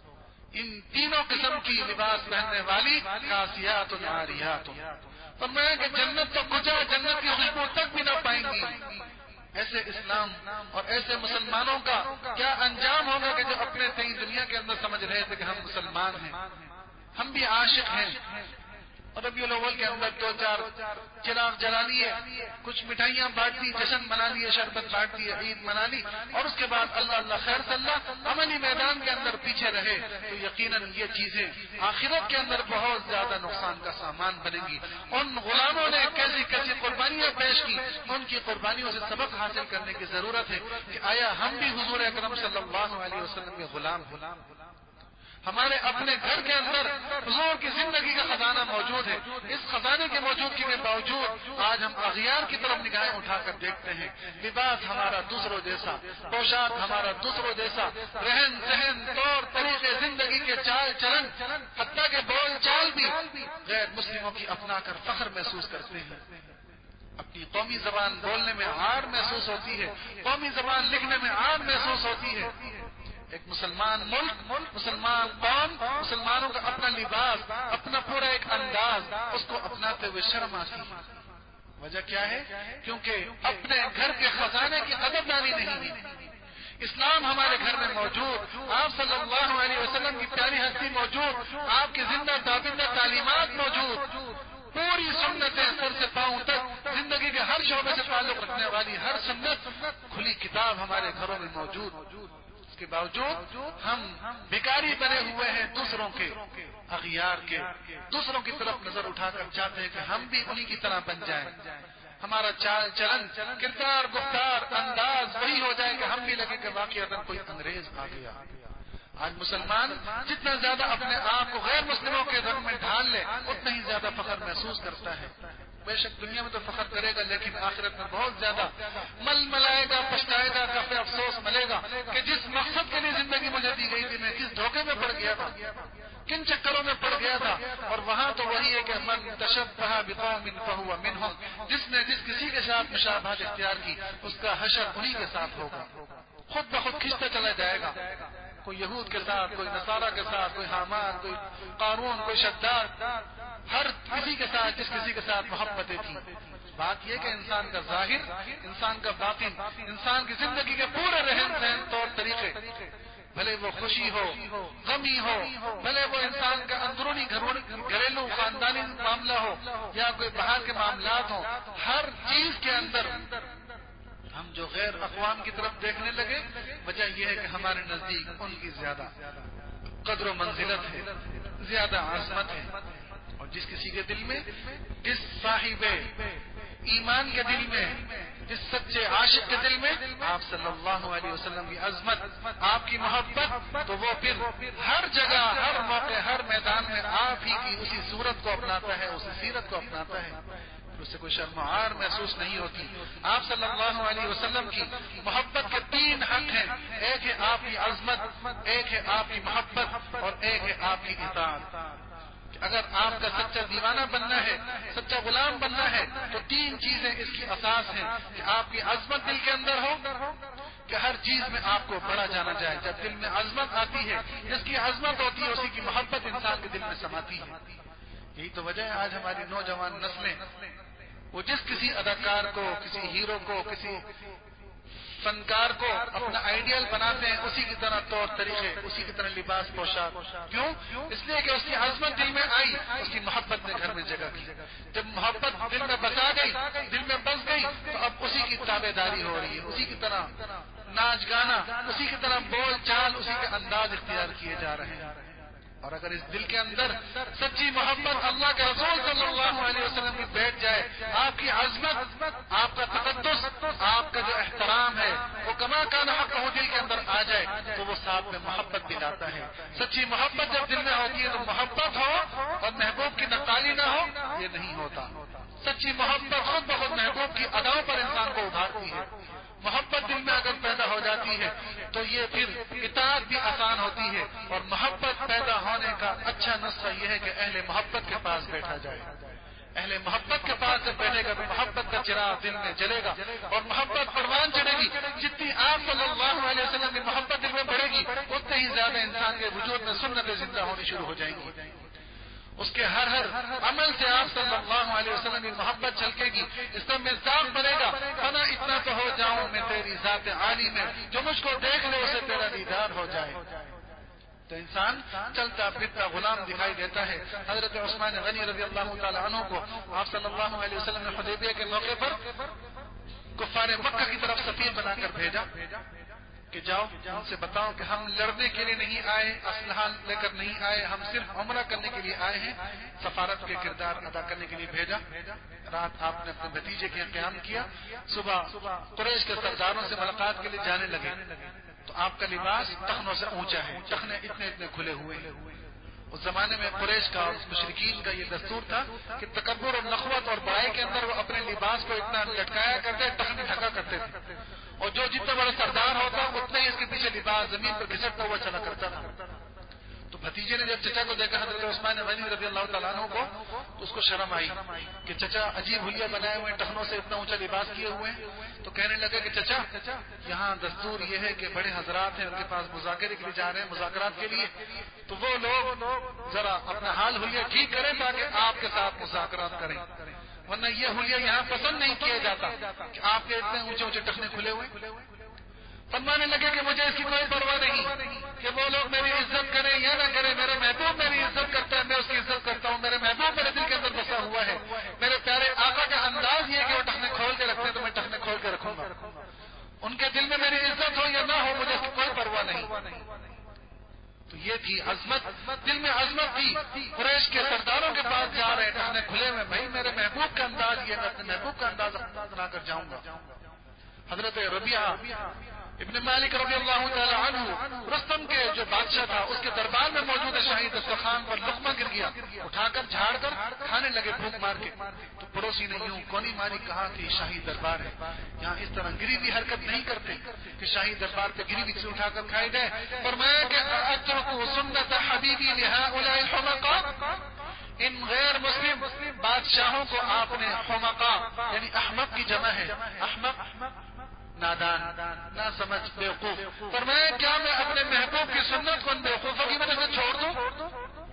Speaker 1: ان تینوں قسم کی لباس پہننے والی کاسیات و عاریات. فرمایا کہ جنت تو کچھ ہے, جنت کی خوشبو تک بھی نہ پائیں گی. ایسے اسلام اور ایسے مسلمانوں کا کیا انجام ہوگا کہ جو اپنے صحیح دنیا کے اندر سمجھ رہے تھے کہ ہم مسلمان ہیں, ہم بھی عاشق ہیں, اور ربیع الاول کے اندر 2-4 چراغ جلا لیے, کچھ مٹھائیاں بانٹ دی, جشن منا لیے, شربت بانٹ دی, عید منا لی, اور اس کے بعد اللہ اللہ خیر صلی اللہ عملی میدان کے اندر پیچھے رہے, تو یقیناً یہ چیزیں آخرت کے اندر بہت زیادہ نقصان کا سامان بنیں گی. ان غلاموں نے کیسی کیسی قربانیاں پیش کی, ان کی قربانیوں سے سبق حاصل کرنے کی ضرورت ہے کہ آیا ہم بھی حضور اکرم صلی اللہ علیہ وسلم کے غلام ہیں. ہمارے اپنے گھر کے اندر حضور کی زندگی کا خزانہ موجود ہے. اس خزانے کی موجودگی کے باوجود آج ہم اغیار کی طرف نگاہیں اٹھا کر دیکھتے ہیں. لباس ہمارا دوسروں جیسا, پوشاک ہمارا دوسروں جیسا, رہن سہن, طور طریقے زندگی کے چال چلن, حتیٰ کہ بول چال بھی غیر مسلموں کی اپنا کر فخر محسوس کرتے ہیں. اپنی قومی زبان بولنے میں عار محسوس ہوتی ہے, قومی زبان لکھنے میں عار محسوس ہوتی ہے. ایک مسلمان ملک, مسلمان قوم, مسلمانوں کا اپنا لباس, اپنا پورا ایک انداز, اس کو اپناتے ہوئے شرم آتی ہے. وجہ کیا ہے؟ کیونکہ اپنے گھر کے خزانے کی قدردانی نہیں ہے. اسلام ہمارے گھر میں موجود, آپ صلی اللہ علیہ وسلم کی پیاری ہستی موجود, آپ کی زندہ تابندہ تعلیمات موجود, پوری سنتیں سر سے پاؤں تک زندگی کے ہر شعبے سے تعلق رکھنے والی ہر سنت کھلی کتاب ہمارے گھروں میں موجود. کے باوجود ہم بھکاری بنے ہوئے ہیں دوسروں کے, اغیار کے. دوسروں کی طرف نظر اٹھا کر چاہتے ہیں کہ ہم بھی انہی کی طرح بن جائیں, ہمارا چال چلن, کردار, گفتار, انداز وہی ہو جائے کہ ہم بھی لگے کہ واقعی اگر کوئی انگریز آ گیا. آج مسلمان جتنا زیادہ اپنے آپ کو غیر مسلموں کے رنگ میں ڈھال لے اتنا ہی زیادہ فخر محسوس کرتا ہے. بے شک دنیا میں تو فخر کرے گا, لیکن آخرت میں بہت زیادہ مل ملائے گا, پچھتائے گا, کافی افسوس ملے گا کہ جس مقصد کے لیے زندگی مجھے دی گئی تھی میں کس دھوکے میں پڑ گیا تھا, کن چکروں میں پڑ گیا تھا. اور وہاں تو وہی ہے کہ من تشبہ بقوم فہو منہم, جس نے جس کسی کے ساتھ مشابہت اختیار کی اس کا حشر انہی کے ساتھ ہوگا. خود بخود کھنچتا چلا جائے گا, کوئی یہود کے ساتھ, کوئی نصارہ کے ساتھ, کوئی حامان, کوئی قارون, کوئی شداد, ہر کسی کے ساتھ جس کسی کے ساتھ محبتیں تھیں. بات یہ کہ انسان کا ظاہر, انسان کا باطن, انسان کی زندگی کے پورے رہن سہن, طور طریقے, بھلے وہ خوشی ہو, غمی ہو, بھلے وہ انسان کا اندرونی گھریلو خاندانی معاملہ ہو یا کوئی باہر کے معاملات ہوں, ہر چیز کے اندر ہم جو غیر اقوام کی طرف دیکھنے لگے, وجہ یہ ہے کہ ہمارے نزدیک ان کی زیادہ قدر و منزلت ہے, زیادہ عظمت ہے. اور جس کسی کے دل میں, جس صاحب ایمان کے دل میں, جس سچے عاشق کے دل میں آپ صلی اللہ علیہ وسلم کی عظمت, آپ کی محبت, تو وہ پھر ہر جگہ, ہر موقع, ہر میدان میں آپ ہی کی اسی صورت کو اپناتا ہے, اسی سیرت کو اپناتا ہے. اس سے کوئی شرم و عار محسوس نہیں ہوتی. آپ صلی اللہ علیہ وسلم کی محبت کے 3 حق ہیں, ایک ہے آپ کی عظمت, ایک ہے آپ کی محبت, اور ایک ہے آپ کی اطاعت. اگر آپ کا سچا دیوانہ بننا ہے, سچا غلام بننا ہے, تو 3 چیزیں اس کی اساس ہیں کہ آپ کی عظمت دل کے اندر ہو, کہ ہر چیز میں آپ کو بڑا جانا جائے. جب دل میں عظمت آتی ہے, جس کی عظمت ہوتی ہے اسی کی محبت انسان کے دل میں سماتی ہے. یہی تو وجہ ہے آج ہماری نوجوان نسلیں وہ جس کسی اداکار کو, کسی ہیرو کو, کسی فنکار کو اپنا آئیڈیل بناتے ہیں، اسی کی طرح طور طریقے، اسی کی طرح لباس پوشاک. کیوں؟ اس لیے کہ اس کی عظمت دل میں آئی، اس کی محبت نے گھر میں جگہ کی. جب محبت دل میں بسا گئی، دل میں بس گئی، تو اب اسی کی تابع داری ہو رہی ہے، اسی کی طرح ناچ گانا، اسی کی طرح بول چال، اسی کے انداز اختیار کیے جا رہے ہیں. اور اگر اس دل کے اندر سچی محبت اللہ کے رسول صلی اللہ علیہ وسلم کی بیٹھ جائے، آپ کی عظمت، آپ کا تقدس، آپ کا جو احترام ہے وہ کما کان حق ہو دل کے اندر آ جائے، تو وہ ساتھ میں محبت بھی لاتا ہے. سچی محبت جب دل میں ہوتی ہے تو محبت ہو اور محبوب کی نقالی نہ ہو، یہ نہیں ہوتا. سچی محبت خود بخود محبوب کی اداؤں پر انسان کو ابھارتی ہے. محبت دل میں اگر پیدا ہو جاتی ہے تو یہ پھر اطاعت بھی آسان ہوتی ہے. اور محبت پیدا ہونے کا اچھا نسخہ یہ ہے کہ اہل محبت کے پاس بیٹھا جائے. اہل محبت کے پاس جب بیٹھے گا تو محبت کا چراغ دل میں جلے گا اور محبت پروان چڑھے گی. جتنی آپ صلی اللہ علیہ وسلم کی محبت دل میں بڑھے گی، اتنے ہی زیادہ انسان کے وجود میں سنتیں زندہ ہونی شروع ہو جائیں گی. اس کے ہر عمل سے آپ صلی اللہ علیہ وسلم کی محبت چھلکے گی. اس میں مزاج بنے گا، فنا اتنا تو ہو جاؤں میں تیری ذات عالی میں، جو مجھ کو دیکھ لے اسے تیرا دیدار ہو جائے. تو انسان چلتا پھرتا غلام دکھائی دیتا ہے. حضرت عثمان غنی رضی اللہ تعالی عنہ کو آپ صلی اللہ علیہ وسلم نے حدیبیہ کے موقع پر کفار مکہ کی طرف سفیر بنا کر بھیجا کہ جاؤ ان سے بتاؤ کہ ہم لڑنے کے لیے نہیں آئے، اسلحہ لے کر نہیں آئے، ہم صرف عمرہ کرنے کے لیے آئے ہیں. سفارت کے کردار ادا کرنے کے لیے بھیجا. رات آپ نے اپنے بھتیجے کے قیام کیا. صبح قریش کے سرداروں سے ملاقات کے لیے جانے لگے تو آپ کا لباس ٹخنوں سے اونچا ہے، ٹخنے اتنے اتنے کھلے ہوئے ہیں. اس زمانے میں قریش کا اور مشرکین کا یہ دستور تھا کہ تکبر اور نخوت اور بڑائی کے اندر وہ اپنے لباس کو اتنا لٹکایا کرتے، ٹخنے ڈھکا کرتے تھے. اور جو جتنا بڑا سردار ہوتا اتنا ہی اس کے پیچھے لباس زمین پر گھسٹتا ہوا چلا کرتا تھا. تو بھتیجے نے جب چچا کو دیکھا حضرت عثمان غنی رضی اللہ تعالیٰ عنہ کو، تو اس کو شرم آئی کہ چچا عجیب حلیہ بنائے ہوئے، ٹخنوں سے اتنا اونچا لباس کیے ہوئے ہیں. تو کہنے لگا کہ چچا یہاں دستور یہ ہے کہ بڑے حضرات ہیں، ان کے پاس مذاکرے کے لیے جا رہے ہیں، مذاکرات کے لیے، تو وہ لوگ ذرا اپنا حال حلیہ ٹھیک کریں تاکہ آپ کے ساتھ مذاکرات کریں، ورنہ یہ حلیہ یہاں پسند نہیں کیا جاتا کہ آپ کے اتنے اونچے اونچے ٹخنے کھلے ہوئے. فرمانے لگے کہ مجھے اس کی کوئی پرواہ نہیں کہ وہ لوگ میری عزت کریں یا نہ کریں، میرے محبوب میری عزت کرتا ہے، میں اس کی عزت کرتا ہوں. میرے محبوب میرے دل کے اندر بسا ہوا ہے. میرے پیارے آقا کا انداز یہ ہے کہ وہ ٹخنے کھول کے رکھتے ہیں تو میں ٹخنے کھول کے رکھوں گا. ان کے دل میں میری عزت ہو یا نہ ہو، مجھے اس کی کوئی پرواہ نہیں. تو یہ تھی عظمت، دل میں عظمت تھی. قریش کے سرداروں کے پاس جا رہے ہیں ٹخنے کھلے ہوئے، بھائی میرے محبوب کا انداز یہ، میں اپنے محبوب کا انداز بنا کر جاؤں گا. حضرت ربیعہ ابن مالک رضی اللہ تعالی عنہ رستم کے جو بادشاہ تھا اس کے دربار میں موجود ہے. شاہی دسترخوان پر لقمہ گر گیا، اٹھا کر جھاڑ کر کھانے لگے بھوک مار کے. تو پڑوسی نے یوں کونی ماری کہا کہ شاہی دربار ہے، یہاں اس طرح گری بھی حرکت نہیں کرتے کہ شاہی دربار پہ گری بھی اٹھا کر کھائے جائے. فرمایا کہ اترکوا سنت حبیبی لہؤلاء الحمقاء، ان غیر مسلم بادشاہوں کو آپ نے حمقاء یعنی احمق کی جمع ہے، احمق نادان، نہ سمجھ، بیوقوف. فرمایا کیا میں اپنے محبوب کی سنت کو ان بیوقوفوں کی وجہ سے چھوڑ دوں؟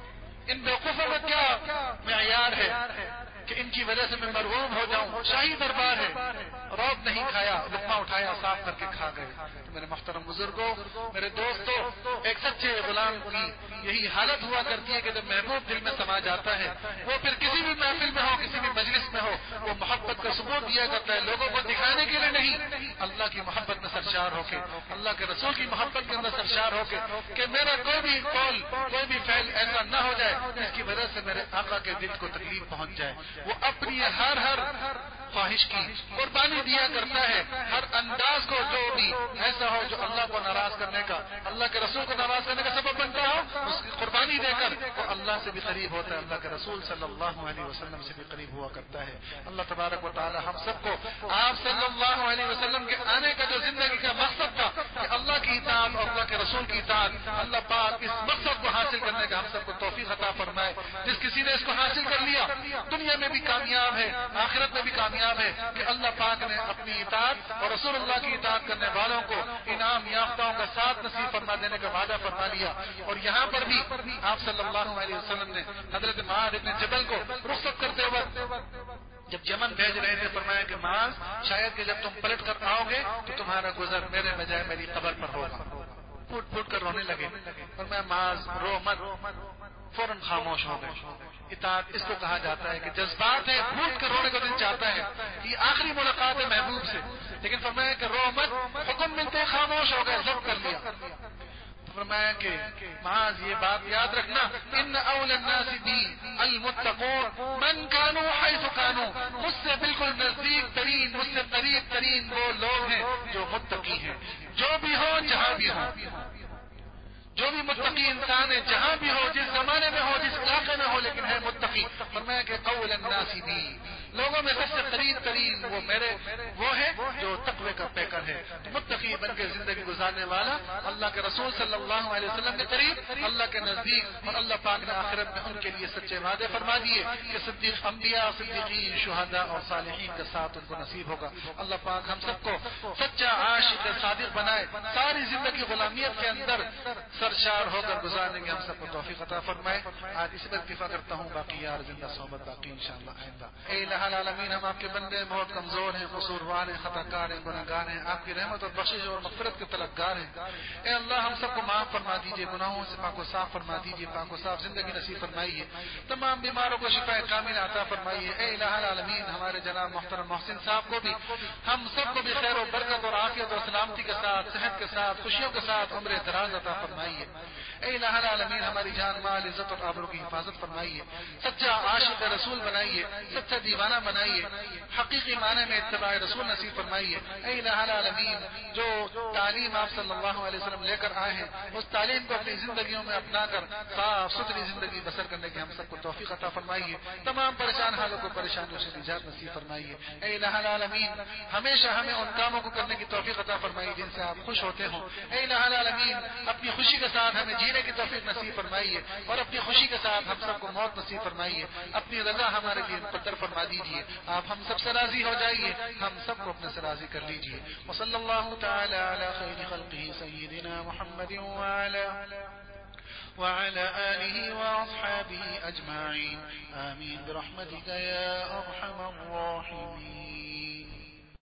Speaker 1: ان بیوقوفوں کا کیا معیار ہے کہ ان کی وجہ سے میں مرغوب ہو جاؤں؟ شاہی دربار ہے، روب نہیں کھایا، لقمہ اٹھایا صاف کر کے کھا گئے. تو میرے محترم بزرگوں، میرے دوستوں، ایک سچے غلام کی یہی حالت ہوا کرتی ہے کہ جب محبوب دل میں سما جاتا ہے وہ پھر کسی بھی محفل میں ہو، کسی بھی مجلس میں ہو، وہ محبت کا ثبوت دیا کرتا ہے، لوگوں کو دکھانے کے لیے نہیں، اللہ کی محبت میں سرشار ہو کے، اللہ کے رسول کی محبت کے اندر سرشار ہو کے کہ میرا کوئی بھی قول، کوئی بھی فعل ایسا نہ ہو جائے جس کی وجہ سے میرے آقا کے دل کو تکلیف پہنچ جائے. وہ اپنی ہر خواہش کی قربانی دیا کرتا ہے، ہر انداز کو جو بھی ایسا ہو جو اللہ کو ناراض کرنے کا، اللہ کے رسول کو ناراض کرنے کا سبب بنتا ہو، اس کی قربانی دے کر وہ اللہ سے بھی قریب ہوتا ہے، اللہ کے رسول صلی اللہ علیہ وسلم سے بھی قریب ہوا کرتا ہے. اللہ تبارک و تعالی ہم سب کو آپ صلی اللہ علیہ وسلم کے آنے کا جو زندگی کا مقصد تھا کہ اللہ کی اطاعت اور اللہ کے رسول کی اطاعت، اللہ پاک اس مقصد کو حاصل کرنے کا ہم سب کو توفیق عطا فرمائے. جس کسی نے اس کو حاصل کر لیا دنیا میں بھی کامیاب ہے، آخرت میں بھی کامیاب ہے کہ اللہ پاک نے اپنی اطاعت اور رسول اللہ کی اطاعت کرنے والوں کو انعام یافتاؤں کا ساتھ نصیب فرما دینے کا وعدہ فرما لیا. اور یہاں پر بھی آپ صلی اللہ علیہ وسلم نے حضرت معاذ بن جبل کو رخصت کرتے وقت جب یمن بھیج رہے تھے فرمایا کہ معاذ شاید کہ جب تم پلٹ کر آؤ گے تو تمہارا گزر میرے بجائے میری قبر پر ہوگا. پھوٹ پھوٹ کر رونے لگے. فرمایا معاذ رو مت. فوراً خاموش ہو گئے. اطاعت اس کو کہا جاتا ہے کہ جذبات ہے پھوٹ کر رونے کو دل چاہتا ہے. یہ آخری ملاقات ہے محبوب سے, لیکن فرمایا کہ رو مت. حکم ملتے خاموش ہو گئے, ضبط کر لیا. فرمایا کہ معاذ یہ بات یاد رکھنا, ان اول الناس بی المتقون من کانوا حیث کانوا, مجھ سے بالکل نزدیک ترین, مجھ سے قریب ترین وہ لوگ ہیں جو متقی ہیں, جو بھی ہو جہاں بھی ہو. جو بھی متقی انسان ہے جہاں بھی ہو, جس زمانے میں ہو, جس علاقے میں ہو, لیکن ہے متقی. فرمایا کہ اول الناس بی, لوگوں میں سب سے قریب ترین وہ میرے وہ ہے جو تقوی کا پیکر ہے, متقی بن کے زندگی گزارنے والا, اللہ کے رسول صلی اللہ علیہ وسلم کے قریب, اللہ کے نزدیک. اور اللہ پاک نے آخرت میں ان کے لیے سچے وعدے فرما دیے کہ صدیق, انبیاء, صدیقین, شہداء اور صالحین کے ساتھ ان کو نصیب ہوگا. اللہ پاک ہم سب کو سچا عاشق صادق بنائے, ساری زندگی غلامیت کے اندر سرشار ہو کر گزارنے کی ہم سب کو توفیق عطا فرمائے. آج اسی پر اتفاق کرتا ہوں, باقی یار زندہ صحبت باقی انشاءاللہ آئندہ. اے الہ العالمین, ہم آپ کے بندے بہت کمزور ہیں, قصوروار ہیں, خطا کار ہیں, گناہ گار ہیں. آپ کی رحمت اور بخشش اور مغفرت کے طلبگار ہیں. اے اللہ ہم سب کو معاف فرما دیجیے, گناہوں سے پاک و صاف فرما دیجیے, پاک و صاف زندگی نصیب فرمائیے, تمام بیماروں کو شفا کامل عطا فرمائیے. اے الہ العالمین, ہمارے جناب محترم محسن صاحب کو بھی, ہم سب کو بھی خیر و برکت اور عافیت اور سلامتی کے ساتھ, صحت کے ساتھ, خوشیوں کے ساتھ عمر دراز عطا فرمائیے. اے الہ العالمین, ہماری جان مال عزت اور آبرو کی حفاظت فرمائیے, سچا عاشق رسول بنائیے, سچا دیوانہ بنائیے, حقیقی معنی میں اتباع رسول نصیب فرمائیے. اے الہ العالمین, جو تعلیم آپ صلی اللہ علیہ وسلم لے کر آئے ہیں, اس تعلیم کو اپنی زندگیوں میں اپنا کر صاف ستھری زندگی بسر کرنے کی ہم سب کو توفیق عطا فرمائیے. تمام پریشان حالوں کو پریشانیوں سے نجات نصیب فرمائیے. اے الہ العالمین, ہمیشہ ہمیں ان کاموں کو کرنے کی توفیق عطا فرمائیے جن سے آپ خوش ہوتے ہوں. اے الہ العالمین, اپنی خوشی کے ساتھ ہمیں جینے کی توفیق نصیب فرمائیے, اور اپنی خوشی کے ساتھ ہم سب کو موت نصیب فرمائیے. اپنی رضا ہمارے لیے مقدر فرما دیجیے. آپ ہم سب سے راضی ہو جائیے, ہم سب کو اپنے سے راضی کر لیجیے. وصلی اللہ تعالی علی خیر خلقہ سیدنا محمد وعلى آله وأصحابه أجمعين. آمين برحمتك يا أرحم الراحمين.